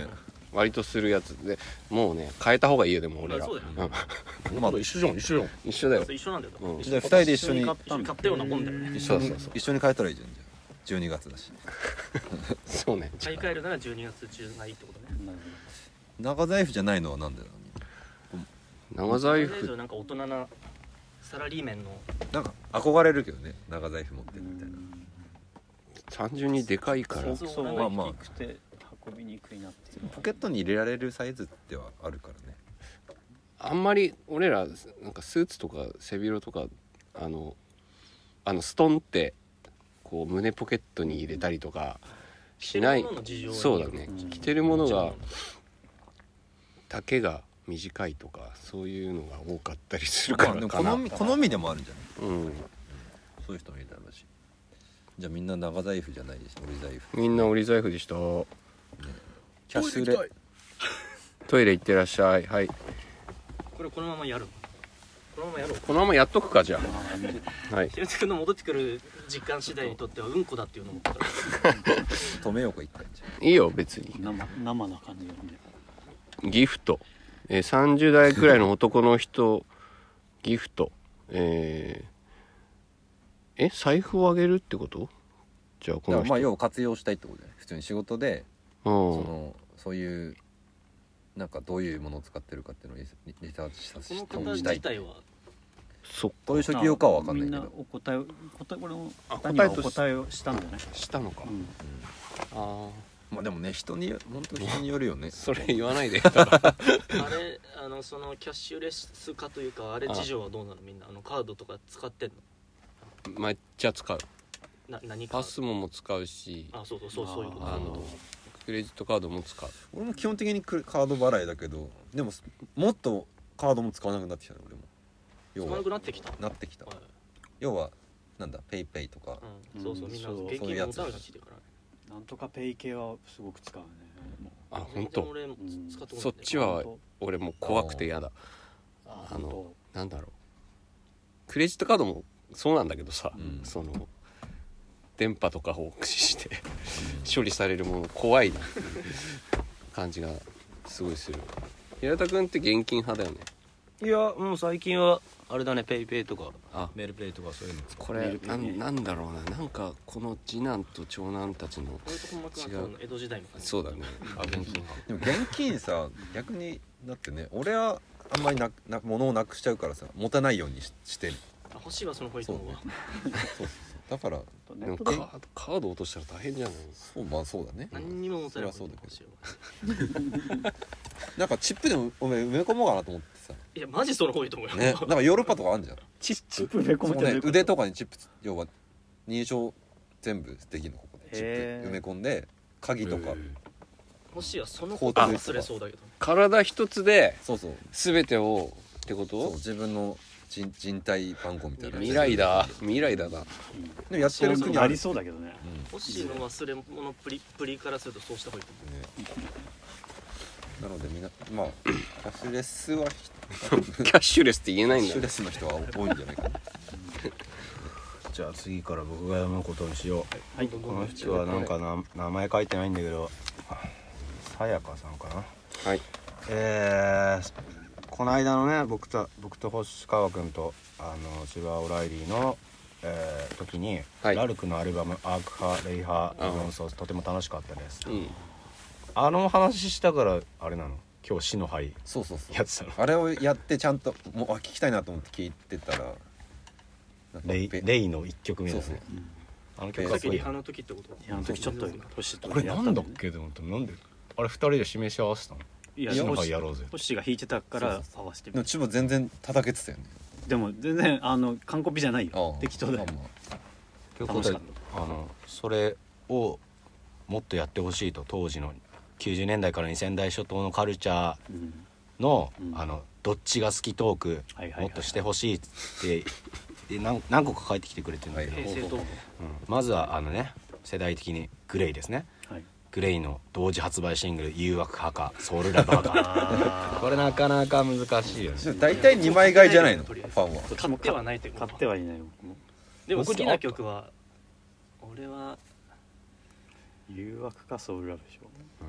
割とするやつで、もうね変えた方がいいよ。でも俺らそうだよまだ一緒じゃん一緒じゃん。 一緒だよ。 そう一緒なんだよ、 うんじゃあ2人で一緒に買ったんだ買ったようなもんだよね。 そうそうそう一緒に変えたらいいじゃん。じゃあ12月だし。 そうね。 買い替えるなら12月中がいいってことね。 なる長財布じゃないのはなんでだろ長財布それ以上なんか大人なサラリーメンのう。なんか憧れるけどね、長財布持ってるみたいな。 単純にでかいからほど。そうそうまあまあ大きくて運びにくいなっていうのはポケットに入れられるサイズではあるからね。 あんまり俺らなんかスーツとか背広とかストンってこう胸ポケットに入れたりとかしない。 着てるものの事情にそうだね、 うん着てるものが丈が短いとかそういうのが多かったりするかまあでもらかな。 好みでもあるんじゃない。 うん、 そういう人もいるだろうし。じゃあみんな長財布じゃないでしょ、折り財布。 みんな折り財布でした。 キャッシュレトイレ行ってらっしゃい。はい、 これこのままやるこのままやろう。 このままやっとくかじゃあ。はい、 ひろつくんの戻ってくる時間次第にとってはうんこだっていうのも止めようか一回じゃいいよ別に。 生な感じがね。 ギフト、30代くらいの男の人ギフト、財布をあげるってこと？じゃあこあ。 の人、 まあ要は活用したいってことじゃない。普通に仕事でそういうなんかどういうものを使ってるかっていうのをリサーチさこのせて方したい。 自体はそっどういう職業かは分かんないみんなけど。 お答えをこれもあ答えには答えとしお答えをしたんじゃない？ したのか、 うんあまあでもね、本当人によるよね。 あそれ言わないであれそのキャッシュレス化というかあれ事情はどうなの？みんなカードとか使ってんの？ めっちゃ使う。 何かパスモも使うし、 そういうこと。 クレジットカードも使う。 俺も基本的にカード払いだけど、でももっとカードも使わなくなってきたね俺も。要は使わなくなってきた。 なってきた。 はい要はなんだペイペイとか。 そうみんなそう現金持たなくなってきてるからね。 なんとかペイ系はすごく使うね。もあ本当。 俺も使ってもらそっちは本俺もう怖くて嫌だ。 本当なんだろう、クレジットカードもそうなんだけどさ、 うんその電波とかを駆使して処理されるもの怖いなっていう感じがすごいする。平田君って現金派だよね。 いやもう最近はあれだね、ペイペイとかあメールペイとかそういうのこれなんだろうな、なんかこの次男と長男たちの俺と本間君は江戸時代の感じ。 そうだね、現金派。 でも現金さ逆にだってね、俺はあんまり物をなくしちゃうからさ持たないようにしてる。 欲しいわそのポイントは。 だからでもカード落としたら大変じゃない？ まあそうだね。 何にも持たない。 そりゃそうだけなんかチップでも埋め込もうかなと思ってさ。 いやマジその方がいいと思うよ。 ね、なんかヨーロッパとかあるじゃん。 チップ埋め込むってどういうこと？ 腕とかにチップ、要は認証全部できるのここでチッへープ埋め込んで鍵とか。 欲しいわその方が忘れそうだけど。 体一つでそう全てをってこそうと？ 自分の人体番号みたいな。 未来だな。 でもやってる国あるそうあり。そうだけどね。 欲しいの忘れ物プリからするとそうした方がいいと思う。 なのでみんなまあキャッシュレスはキャッシュレスって言えないんだキャッシュレスの人は多いんじゃないかな。 じゃあ次から僕が読むことにしよう。 はい。 この人はなんか名前書いてないんだけど、さやかさんかな。 はい。 この間のね僕と星川君とシバー・オライリーの、時に、 はいラルクのアルバム「アーク派レイ派リボンソース」とても楽しかったです。 うん。 話したからあれなの、今日死の灰そうやってたの。 あれをやってちゃんともう聞きたいなと思って聞いてたらなんかレイの1曲目ですね。あの曲かっこいい。 さっきリハの時ってこと？ あの時ちょっと星とこれなんだっけでもなんであれ2人で示し合わせたの？ いや死の灰やろうぜ。 星が弾いてたから合わせてみでも千葉全然叩けてたよね。 でも全然完コピじゃないよ。適当だよ。 ということでそれをもっとやってほしいと、当時の90年代から2000代初頭のカルチャーの、どっちが好きトークもっとしてほしいって何個か書いてきてくれてるんだけど、 平成とまずは世代的にグレイですね。 はい。 グレイの同時発売シングル「誘惑派かソウルラバーか」これなかなか難しいよね。 大体2枚買いじゃないのファンは。 買ってはないという買ってはいないよ。 でも好きな曲は俺は誘惑かソウルラブでしょ。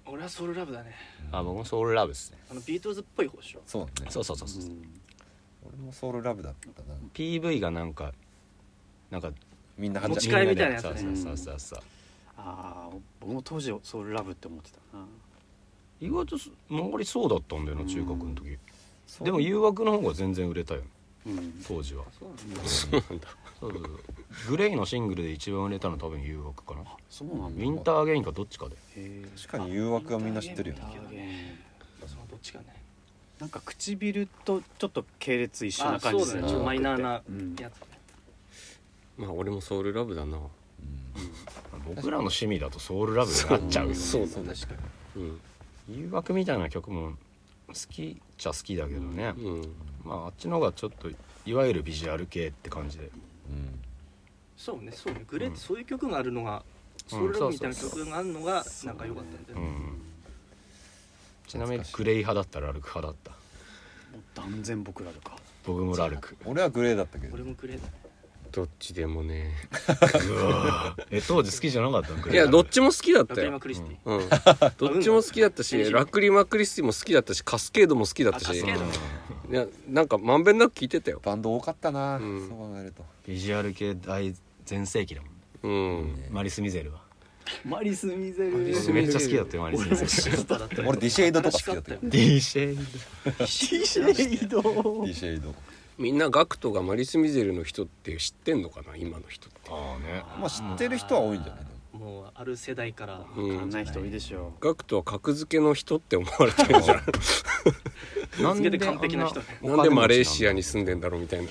俺はソウルラブだね。 あ、僕もソウルラブですね。 ビートルズっぽい方でしょ。 そうだね。 そうそうそう、 俺もソウルラブだったな。 PV がなんかみんな持ち替えみたいなやつね。 そうああ僕も当時ソウルラブって思ってたな。 意外と周りそうだったんだよな、中学の時。でも誘惑の方が全然売れたよ、当時は。 そうなんだ。 そうグレイのシングルで一番売れたの多分誘惑かな。 そうなんだ。 ウィンターゲインかどっちかで。 確かに誘惑はみんな知ってるよね。 そのどっちかね。 なんか唇とちょっと系列一緒な感じそうだね。ちょっとマイナーなやつね。 まあ俺もソウルラブだな。 僕らの趣味だとソウルラブになっちゃうよね。 そうだね。 誘惑みたいな曲も好きっちゃ好きだけどね、まああっちの方がちょっといわゆるビジュアル系って感じで、 そうねグレーってそういう曲があるのが、ソウルラブみたいな曲があるのがなんか良かったんだよね。 ちなみにグレイ派だったらラルク派だった？ もう断然僕ラルか。 僕もラルク。 俺はグレーだったけど。 俺もグレーだね。 どっちでもね。 当時好きじゃなかったの？ いやどっちも好きだったよラクリマ。クリスティ。 どっちも好きだったし、ラクリマクリスティも好きだったし、カスケードも好きだったし、いやなんかまんべんなく聞いてたよ。 バンド多かったな、そう考えると。 ビジュアル系大全盛期だもん。マリス・ミゼルは。 マリス・ミゼルめっちゃ好きだったよマリス・ミゼル。 俺ディシェイドとか好きだったよ。 ディシェイド。 ディシェイド。 みんなガクトがマリス・ミゼルの人って知ってんのかな、今の人って。 ああね。 まあ知ってる人は多いんじゃないの。 もうある世代から分かんない人多いでしょガクトは格付けの人って思われてるじゃん。 なんで完璧な人ね。 なんでマレーシアに住んでんだろうみたいな。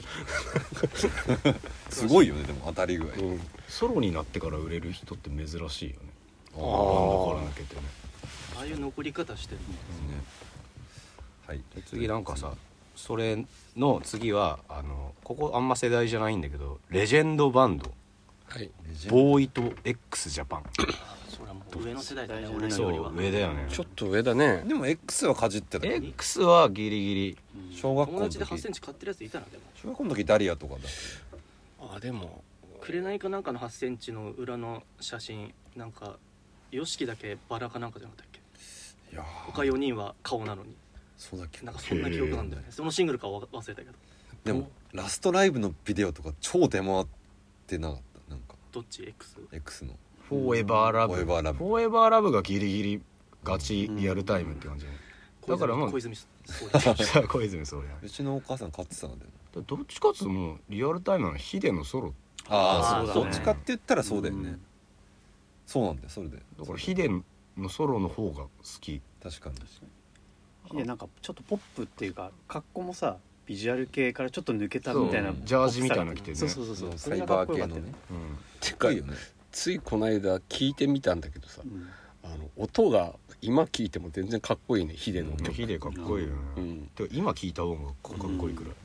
すごいよねでも当たり具合。 ソロになってから売れる人って珍しいよね。バンドから抜けてね。 ああいう残り方してる。 はい。 で次なんかさ、それの次はここあんま世代じゃないんだけど、レジェンドバンド、 はい、 ボーイと x ジャパン。 それはもう上の世代だね。俺のそよりはう上だよね。 ちょっと上だね。 でも X はかじってたよ。 X はギリギリ。 小学校の友達で8セン時。 チ買ってるやついたな。でも小学校の時ダリアとかだ。 あでも紅かなんかの8センチの裏の写真、なんか YOSHIKI だけバラかなんかじゃなかったっけ。 いや他4人は顔なのに、 そうだっけ。 なんかそんな記憶なんだよね。そのシングルか忘れたけど。 でもラストライブのビデオとか超出回ってなかった。なんかどっち X？ X のフォーエバーラブ。 フォーエバーラブ。 フォーエバーラブがギリギリガチリアルタイムって感じ。だからもう小泉そう小泉そうや。 うちのお母さん買ってたんだよ。 どっちかっつうともうリアルタイムのヒデのソロ。 ああ、 そうだねどっちかって言ったらそうだよね。そうなんだよそれで。 だからヒデのソロの方が好き。 確かに。 いやなんかちょっとポップっていうか格好もさビジュアル系からちょっと抜けたみたいなジャージみたいなの着てね。 そうサイバー系のね。 てかいいよね。 ついこの間聞いてみたんだけどさ、音が今聞いても全然かっこいいね、ヒデの音。 ヒデかっこいいよね。てか今聞いた方がかっこいいくらい。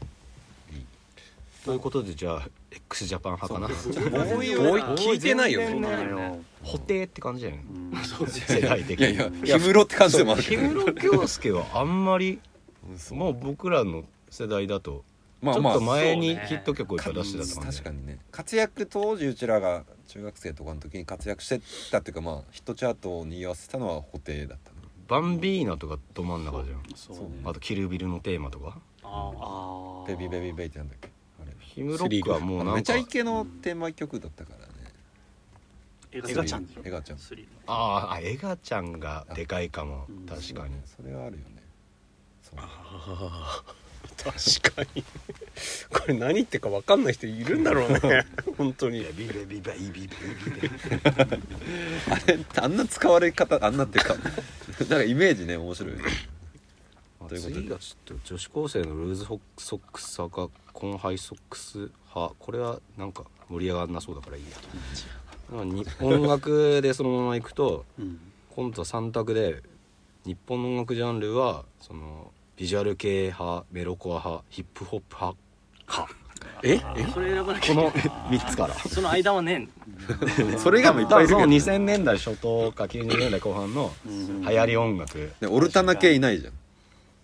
ということでじゃあ x ジャパン派かな。 ボーイ聞いてないよね。 布袋って感じだよね。世代的に。 いや氷室って感じでもあるけ氷ど。 室京介はあんまりもう僕らの世代だとまちょっと前にヒット曲をいっぱい出してたって感じ。 確かにね。活躍当時うちらが中学生とかの時に活躍してたっていうかまあヒットチャートを賑わせたのは布袋だったね。 バンビーナとかど真ん中じゃん。 そうあとキルビルのテーマとか。 あベビーベビーベイってなんだっけ。 ヒムロックはもうなんかめちゃイケのテーマ曲だったからね。 エガちゃんでしょ。 エガちゃん。 エガちゃんがでかいかも。確かに。 それはあるよね。 確かに。これ何言ってか分かんない人いるんだろうね。本当に。 ビベビベイビベイビあれあんな使われ方あんなっていうかなんかイメージね面白いよね。ということで次がちょっと女子高生のルーズソックス派かコンハイソックス派、これはなんか盛り上がらなそうだからいいやと。音楽でそのままいくと、今度は3択で日本の音楽ジャンルはそのビジュアル系派、メロコア派、ヒップホップ派か。 それ選ばなきゃこのいけない。 3つからその間はね。 それがもういっぱいいるけど。 その2000年代初頭か90年代後半の流行り音楽でオルタナ系いないじゃん。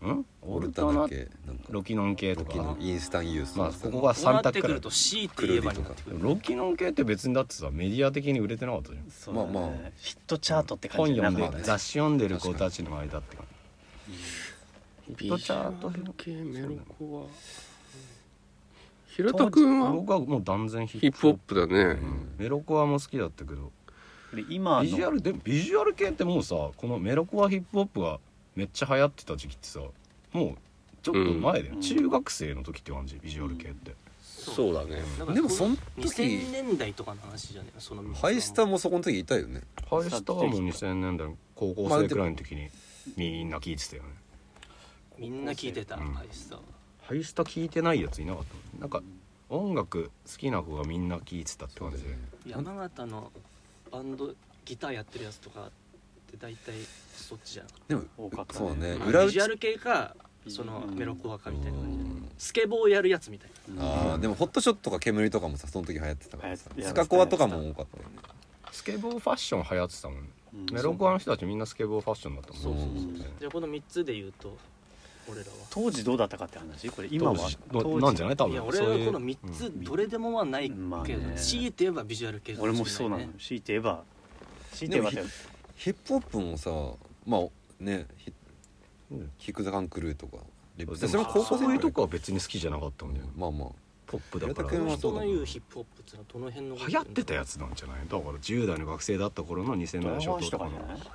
オルタナ系なんかロキノン系とロキノかンインスタンユースまあこここが3 うなって択くらいくると C って言えばになってくる。 ロキノン系って別にだってさメディア的に売れてなかったじゃんそうだねまあまあヒットチャートって感本読んでじでなんか雑誌読んでる子たちの間って感じヒットチャート系メロコは平田君は僕はもう断然ヒップホップだね、 メロコアも好きだったけどで今のビジュアル系ってもうさこのメロコアヒップホップがめっちゃ流行ってた時期ってさもうちょっと前だよ、中学生の時って感じビジュアル系って、 そうだね。 だからでもそん時 2000年代とかの話じゃねえそのハイスタもそこの時いたよね。 ハイスターも2000年代の高校生くらいの時にみんな聞いてたよね。 みんな聞いてた、 うんハイスターは。 ハイスタ聞いてないやついなかったなんか音楽好きな子がみんな聞いてたって感じで、 山形のバンドギターやってるやつとかって大体そっちじゃん。 でも多かったねそうだねまあ裏打ちビジュアル系かそのメロコアかみたいな感じでスケボーやるやつみたいな。 あーでもホットショットとか煙とかもさその時流行ってたからさ流行ってスカコアとかも多かったよね。 スケボーファッション流行ってたもんね、 うんメロコアの人たちみんなスケボーファッションだったもんそうそうそううんじゃあこの3つで言うと俺らは当時どうだったかって話これ今は当時なんじゃない多分いや俺はこの3つどれでもはないけど、 まあね強いて言えばビジュアル系かもしれないね。 俺もそうなの強いて言えば強いて言えばだよヒップホップもさまあねうんキック・ザ・カン・クルーとかでもそれも高校生そういうとこは別に好きじゃなかったんだよ、 まあまあポップだから平田君は人の言うヒップホップってのはどの辺の流行ってたやつなんじゃないだから10代の学生だった頃の2000年代初頭とかの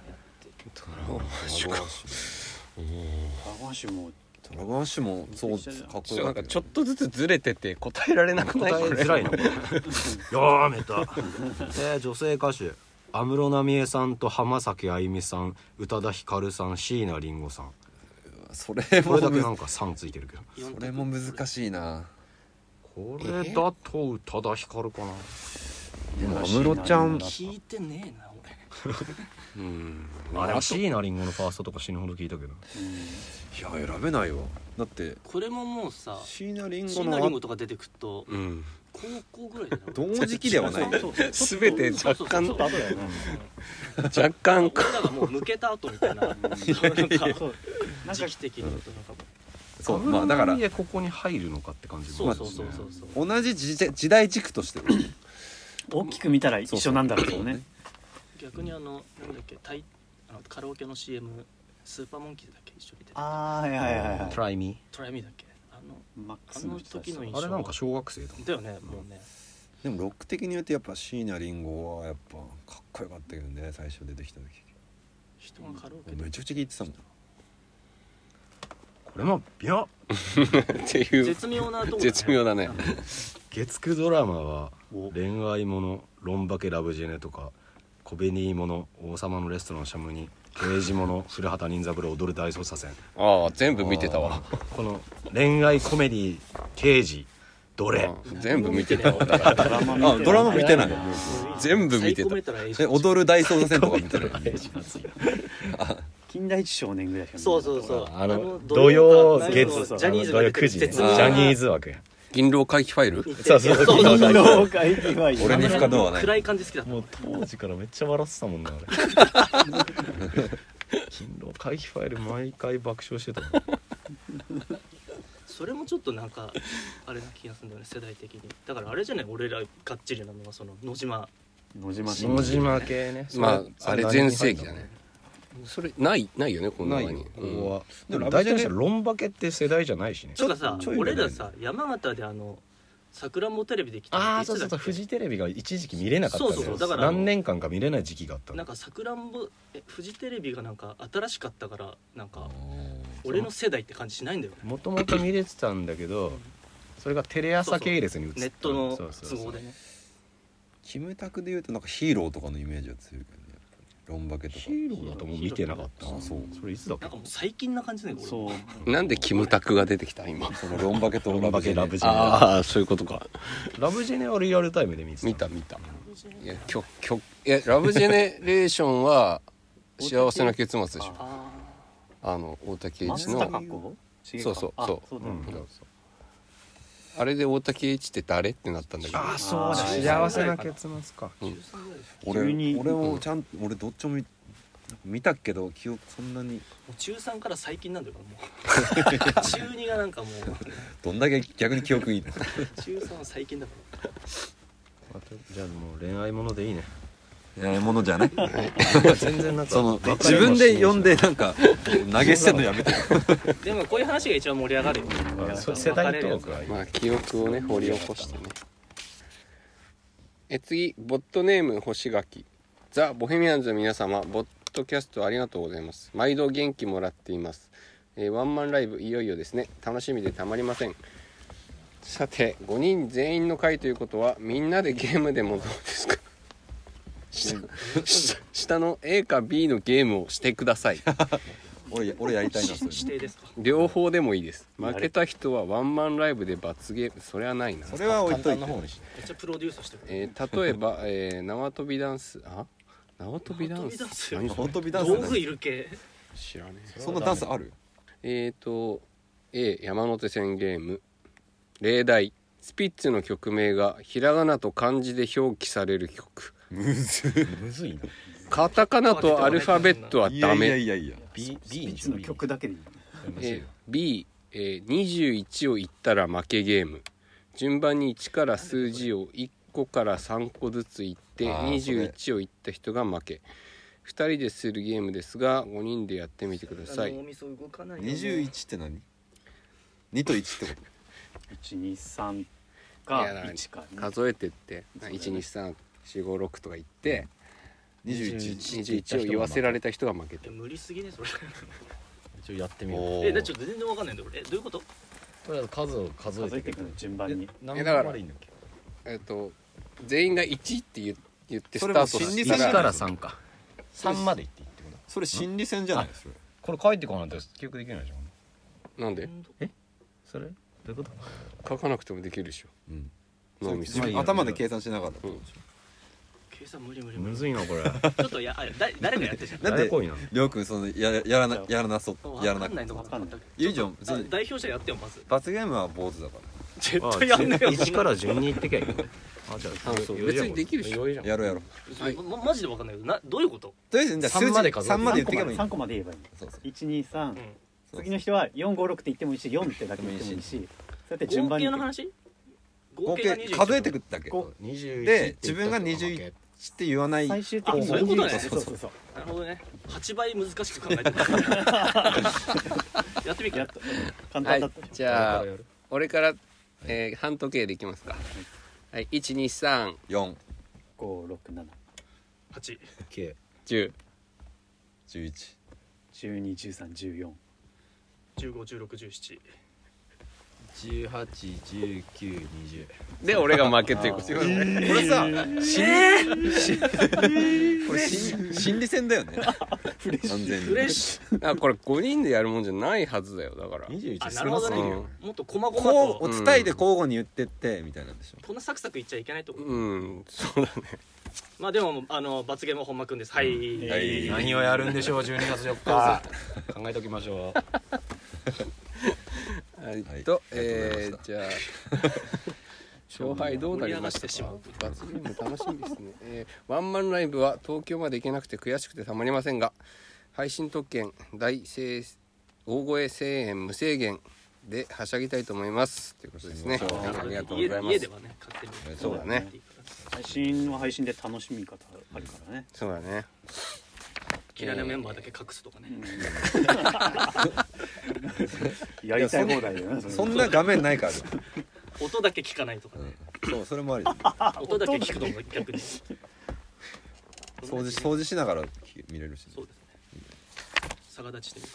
高橋もドラゴンアッシュもそうかっこよかったよなんかちょっとずつずれてて答えられなくない答えづらいのやめた女性歌手安室奈美恵さんと浜崎あゆみさん宇多田ヒカルさん椎名林檎さんそれこれだけもなんか3ついてるけどそれも難しいな。 これだと宇多田ヒカルかなでも安室ちゃん聞いてねえな俺。 うんあでも椎名林檎のファーストとか死ぬほど聞いたけどいや選べないわ。だってこれももうさ椎名林シ檎のナリンゴとか出てくるとうん高校ぐらいだよ同時期ではないね。 全て若干ちょっと後だよね若干俺らがもう抜けた後みたいななんかそうなんか時期的に言うとなんかそうまあだからでここに入るのかって感じそうそうそうそうそう同じ時代軸として大きく見たら一緒なんだろうね逆になんだっけカラオケの CM スーパーモンキーズだっけ一緒に出てああはいはいはいはいトライミトライミーだっけマックあのスの人たち時の印象あれなんか小学生だもんだよねもうねでもロック的に言うとやっぱ椎名林檎はやっぱかっこよかったけどね最初出てきた時人がカラオケでめちゃくちゃ聴いてたもん。 これもいやっていう絶妙なとこだね絶妙だね月9ドラマはお恋愛ものロンバケラブジェネとかコベニーもの王様のレストランシャムニ刑事もの古畑任三郎踊る大捜査線ああ全部見てたわこの恋愛コメディ刑事どれ全部見てたわドラマ見てあドラマ見てない全部見てたサイコメタルはエイジ踊る大捜査線とか見てる近代一少年ぐらいしか見てなそうかったそうそうあの土曜月そうジャニーズ土曜9 が出てる時ねジ絶妙なャニーズ枠や銀狼回避ファイルそうそうそう勤労会議は俺に不可能はない暗い感じ好きだったもう当時からめっちゃ笑ってたもんねあれ勤労回避ファイル毎回爆笑してたもんそれもちょっとなんかあれな気がするんだよね世代的にだからあれじゃない俺らがっちりなのはその野島野島野島系ねまああれ全盛期だねそれないよねこんなにないよここはでもでも大体の人ロンバケって世代じゃないしねとかさちょいぐらい俺らさ山形でさくらんぼテレビで来たのああいつだっけそうそうそうフジテレビが一時期見れなかったんだよそうそうそうだから何年間か見れない時期があったのなんかさくらんぼフジテレビがなんか新しかったからなんか俺の世代って感じしないんだよねもともと見れてたんだけどそれがテレ朝系列に移ったネットのそうそうそう都合でねキムタクで言うとなんかヒーローとかのイメージは強いけどねロンバケとかヒーローだともう見てなかったあそうそれいつだっけなんかもう最近な感じだね俺そうなんでキムタクが出てきた今そのロンバケとロンバケラブジェネああそういうことかラブジェネはリアルタイムで見てた見たいやラブジェネレーションは幸せな結末でしょあ大竹栄一松のたか子そうそうあそうそうだねあれで大竹栄一って誰ってなったんだけどあそうだあー幸せな結末か俺急にもちゃん俺どっちも見たけど記憶そんなに。 もう中3から最近なんだよもう中2がなんかもうどんだけ逆に記憶いいの。 中3は最近だからじゃあもう恋愛ものでいいね。 ものじゃない。 全然なんかその自分で読んでなんか投げ捨てるのやめて。 でもこういう話が一番盛り上がるよ世代トークはいい。 まあ記憶をね掘り起こしてね。次ボットネーム星垣。ザ・ボヘミアンズの皆様、ボットキャストありがとうございます。毎度元気もらっています。ワンマンライブいよいよですね。楽しみでたまりません。さて5人全員の会ということはみんなでゲームでもどうですか。下の A か B のゲームをしてください。 俺やりたいなそれ。 指定ですか。 両方でもいいです。負けた人はワンマンライブで罰ゲーム。それはないな。 それは置いといて。 めっちゃプロデュースしてる。 例えば、縄跳びダンス。縄跳びダンス。 縄跳びダンス。 道具いる系。 知らねえ。 そんなダンスある？ A 山手線ゲーム。例題。スピッツの曲名がひらがなと漢字で表記される曲。 むずいな。 カタカナとアルファベットはダメ。 いや B の曲だけでいい。 B、21を言ったら負けゲーム。順番に1から数字を1個から3個ずつ言って21を言った人が負け。2人でするゲームですが5人でやってみてください。 21って何？2と1ってこと？ 123か1か数えてって12345とか言って21を言わせられた人が負けて。 無理すぎねそれ。 一応やってみよう。 ちょっと全然わかんないんだよ俺。どういうこと？ とりあえず数を数えていくの順番に。 何番までいいんだっけ？ 全員が1って言ってスタートした 1 らから3か3までいっていいってこと。 それ心理戦じゃないですか。 これ書いてこないと記憶できないじゃん。 なんでそれどういうこと？ 書かなくてもできるでしょ。脳みそ頭で計算しなかった。 計算無理むずいなこれ。 ちょっと誰がやってるじゃん。 なんでりりょうくんそのやらないいじゃん。 代表者やってよまず。 罰ゲームは坊主だから絶対やんねよ。 1から順にいってけばいいの。じゃあ別にできるし。 やろう。 マジでわかんないけどどういうこと？ とりあえず 3まで数えて 3まで言ってけばいい。 3個まで言えばいい。 そうそう 123次の人は456って言ってもいいし4ってだけ言ってもいいし、そうやって順合番に計の話？ 合計数えてくだけで自分が21って言わない。 最終的にそういうことね。 そうなるほどね。8倍難しく考えてる。やってみるか。 簡単だった。 じゃあ俺から半時計でいきますか。はい、123 4 567 8 9 10 11 12 13 14 15 16 17 18 19 20 で俺が負けということ。 これさこれ心理戦だよね。 フレッシュ完全にフレッシュ。 これ5人でやるもんじゃないはずだよ。だから 21 なるほどね。もっと細々とこう伝えて交互に言ってってみたいなんでしょ。 こんなサクサクいっちゃいけないとこ。 そうだね。 まあでも罰ゲームは本間くんです。はい。 何をやるんでしょう12月4日考えておきましょう。 じゃあ勝敗どうなりましたか。罰ゲーム楽しみですね。ワンマンライブは東京まで行けなくて悔しくてたまりませんが、配信特権大声声援無制限ではしゃぎたいと思いますということですね。ありがとうございます。 家ではね勝手に。 そうだね。 配信は配信で楽しみ方あるからね。 そうだね。 嫌いなメンバーだけ隠すとかね。 やりたい放題だよね。 そんな画面ないから。 音だけ聞かないとかね。 そうそれもあり。 音だけ聞くのも逆に。 掃除しながら見れるし。 そうですね。逆立ちして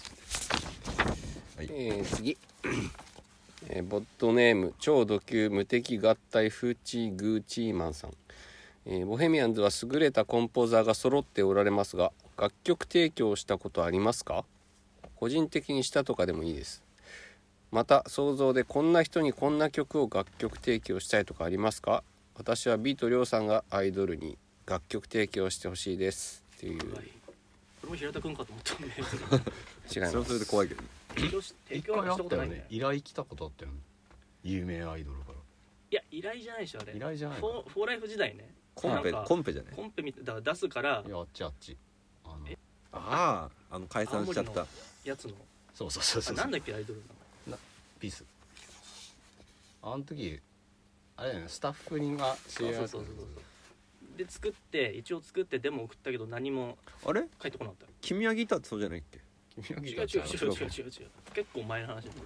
る。 次。ボットネーム超ド級無敵合体フーチーグーチーマンさん。ボヘミアンズは優れたコンポーザーが揃っておられますが、楽曲提供したことありますか？個人的にしたとかでもいいです。また想像でこんな人にこんな曲を楽曲提供したいとかありますか？私はビートりょうさんがアイドルに楽曲提供してほしいですっていう。 これも平田くんかと思ったんで。 違います。 それはそれで怖いけど。 提供はしたことないね。 依頼来たことあったよね。有名アイドルから。 いや依頼じゃないでしょあれ。 依頼じゃない。 フォーライフ時代ね。 コンペじゃない。 コンペみたいだから出すから。 いやあっち。 解散しちゃったやつのそうそうそうそうなんだっけアイドルの名前ピース。あの時あれだよね、スタッフ人が知り合いだったそうで一応作ってデモ送ったけど何もあれ返ってこなかった。 君はギターってそうじゃないっけ？ 君はギ違うターちゃう結構前の話だけど。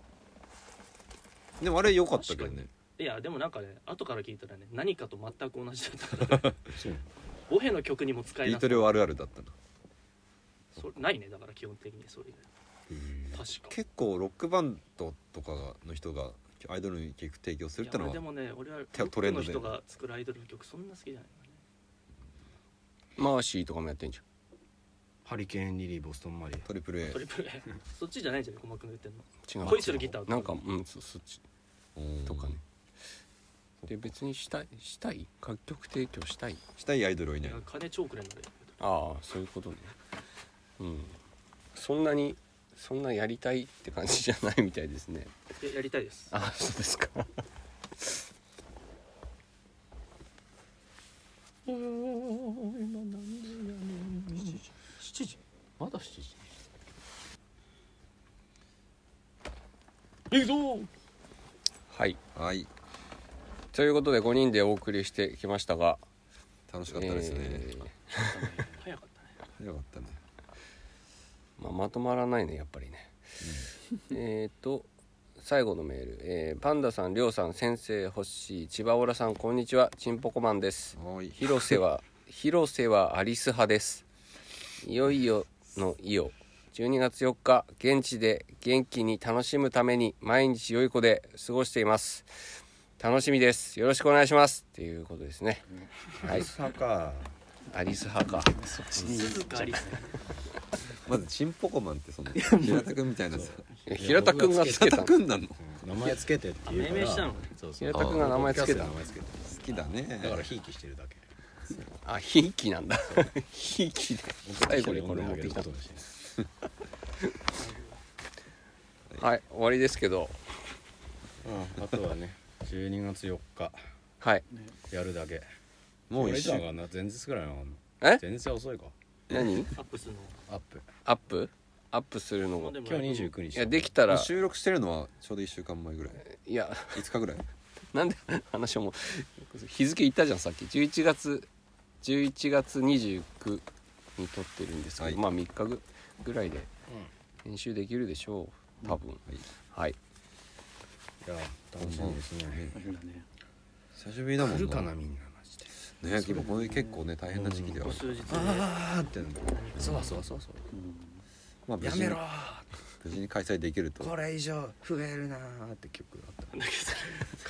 でもあれ良かったけどね。 いやでもなんかね後から聞いたらね何かと全く同じだったからそうボヘの曲にも使えなビートルあるあるだったな。 それないね、だから基本的にそれ確か結構ロックバンドとかの人がアイドルに曲提供するってのはでもね俺はロトレンドでックの人が作るアイドルの曲そんな好きじゃないからね。 マーシーとかもやってんじハリケーンリリー、ボストンマリー。 トリプル A トリプル A そっちじゃないじゃん、小間君が言ってんの。 ゃん。違う恋するギターなんかそっちうんとかね。で別にしたい楽曲提供したい。 したいアイドルはいないいや。金超くれんのでああそういうことね。そんなやりたいって感じじゃないみたいですね。 やりたいです。 あそうですか。 7時まだ7時。 いいぞはいはい、 ということで5人でお送りしてきましたが、 楽しかったですね。 早かったね。 早かったね。 まとまらないねやっぱりね。最後のメール、パンダさん、りょうさん、先生、ホッシー、千葉オラさん、こんにちは。ちんぽこマンです。 はい広瀬はアリス派です。いよいよのいよ12月4日現地で元気に楽しむために毎日良い子で過ごしています。楽しみです。よろしくお願いしますっていうことですね。はい、 さかアリス派か。 静かにまずチンポコマンってその平田君みたいなさ。 平田くんがつけ平たの。 田君なの？好名前つけてって言うから命名したの。 そうそう平田くんが名前つけたの。 名前つけてきだね。 だからひいきしてるだけ。 あ、ひいきなんだ。ひいきで最後にこれ持ってきた。 ことだしはい、終わりですけど、 あとはね12月4日はい。 やるだけ。 もう一週週がな前日ぐらいなの。 え？ 全然遅いか。 何？ アップするの。 アップアップするのが。 でも今日29日。 いやできたら、 収録してるのはちょうど1週間前ぐらい。 いや 5日ぐらい。 なんで話をもう日付言ったじゃんさっき。11月29に撮ってるんですけど、 はいまあ3日ぐらいで編集できるでしょう多分。はい。 いや楽しみですね。 久しぶりだもん来るかなみんなマジで。 ね。今これ結構ね大変な時期ではある。 ここ数日であーってなんだ。そうそうそうそう。 まあ無事にやめろ無事に開催できると。 これ以上増えるなーって曲があった。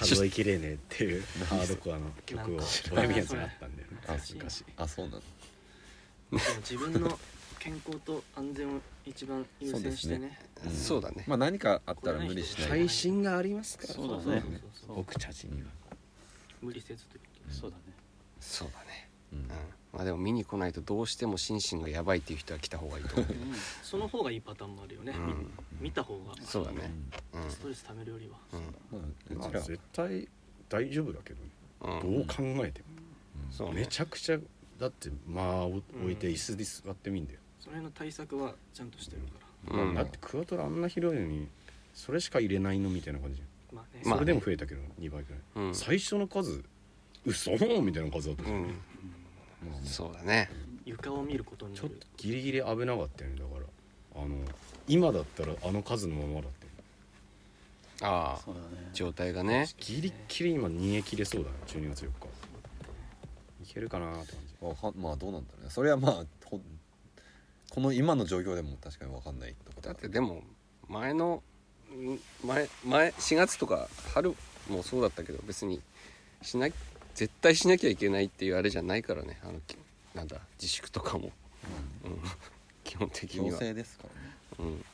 数えきれねえっていうハードコアの曲をボヘミアンズがあったんだよね。 あ昔。 あそうなの。 でも自分の健康と安全を一番優先してね。 そうだね。 まあ何かあったら無理しない。 配信がありますから。 そうだね僕たちには。 無理せずということそうだねそうだね。 うんまあでも見に来ないとどうしても心身がやばいっていう人は来た方がいいと思う。 その方がいいパターンもあるよね。見た方がそうだね。 ストレス溜めるよりは。 まあうちら絶対大丈夫だけどね。 うん。 どう考えても。 そうねめ。ちゃくちゃだってまあ置いて椅子で座ってみんだよ。 その辺の対策はちゃんとしてるから。 うんだってクワトロあんな広いのにそれしか入れないのみたいな感じじゃん。 まあね。 まあそれでも増えたけど2倍くらい、 うん最初の数嘘みたいな数だった、 うん。そうだね。 床を見ることにちょっとなる。 ギリギリ危なかったよね。だから今だったらあの数のままだったよ。 ああそうだね状態がね。 ギリギリ今逃げ切れそうだね。12月4日いけるかなって感じ。 まあどうなんだろうね。それはまあこの今の状況でも確かに分かんないとこだだってでも前4月とか春もそうだったけど別に絶対しなきゃいけないっていうあれじゃないからね。なんだ自粛とかも、基本的に要は、 請ですからね。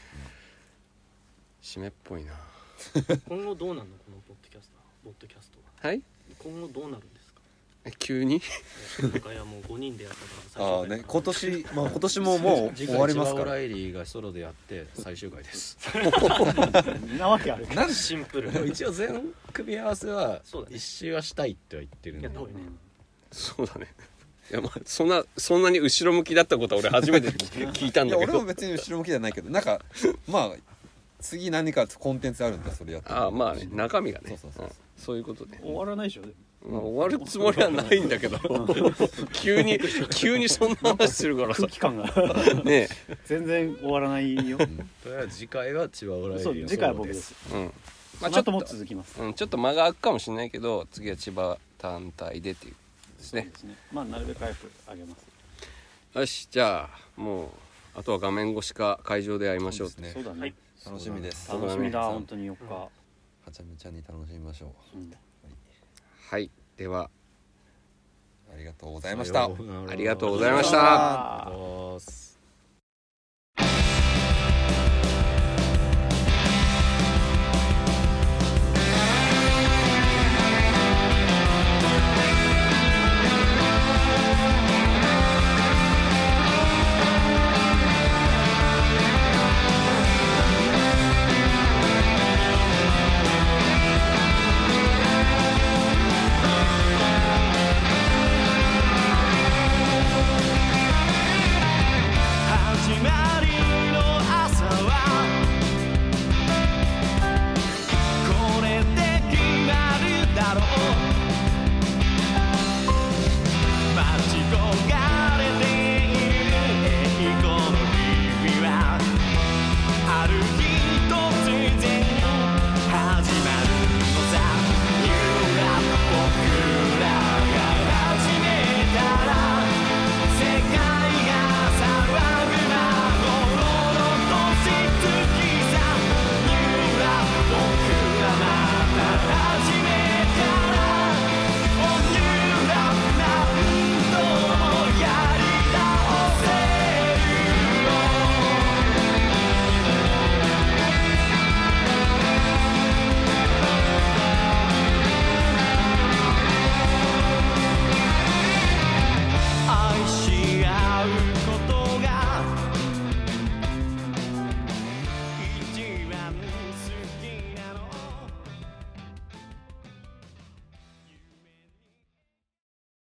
締めっぽいな。 今後どうなるのこのポッドキャストは。 はい。 今後どうなるんですか。 急になんかいやもう5人でやったからああね今年ももう終わりますから。 オライリーがソロでやって最終回ですなわけあるかシンプル。 でも一応全組み合わせはそうだね一周はしたいっては言ってるんでやった方がいいね。 そうだね。 いや、まあ、そんなに後ろ向きだったことは俺初めて聞いたんいやだけど。 俺も別に後ろ向きじゃないけどなんかまあ次何かコンテンツあるんだそれやってああ、まあね、中身がね。 そうそういうことね。 終わらないでしょ。 まあ、終わるつもりはないんだけど急にそんな話するからさ空気感がね全然終わらないよ。 とりあえず次回は千葉オライリーのそう次回は僕です。 え、うん、 まあちょっとも続きます。 ちょっと間が空くかもしれないけど、次は千葉単体でっていうですね。 そうですね。まあなるべく早くあげます。 よし、じゃあもうあとは画面越しか会場で会いましょう。 そうですねそうだね。 楽しみです楽しみだ、 そうだね本当に4日。 はちゃめちゃに楽しみましょう、 はい、ではありがとうございましたさようならありがとうございました。 あー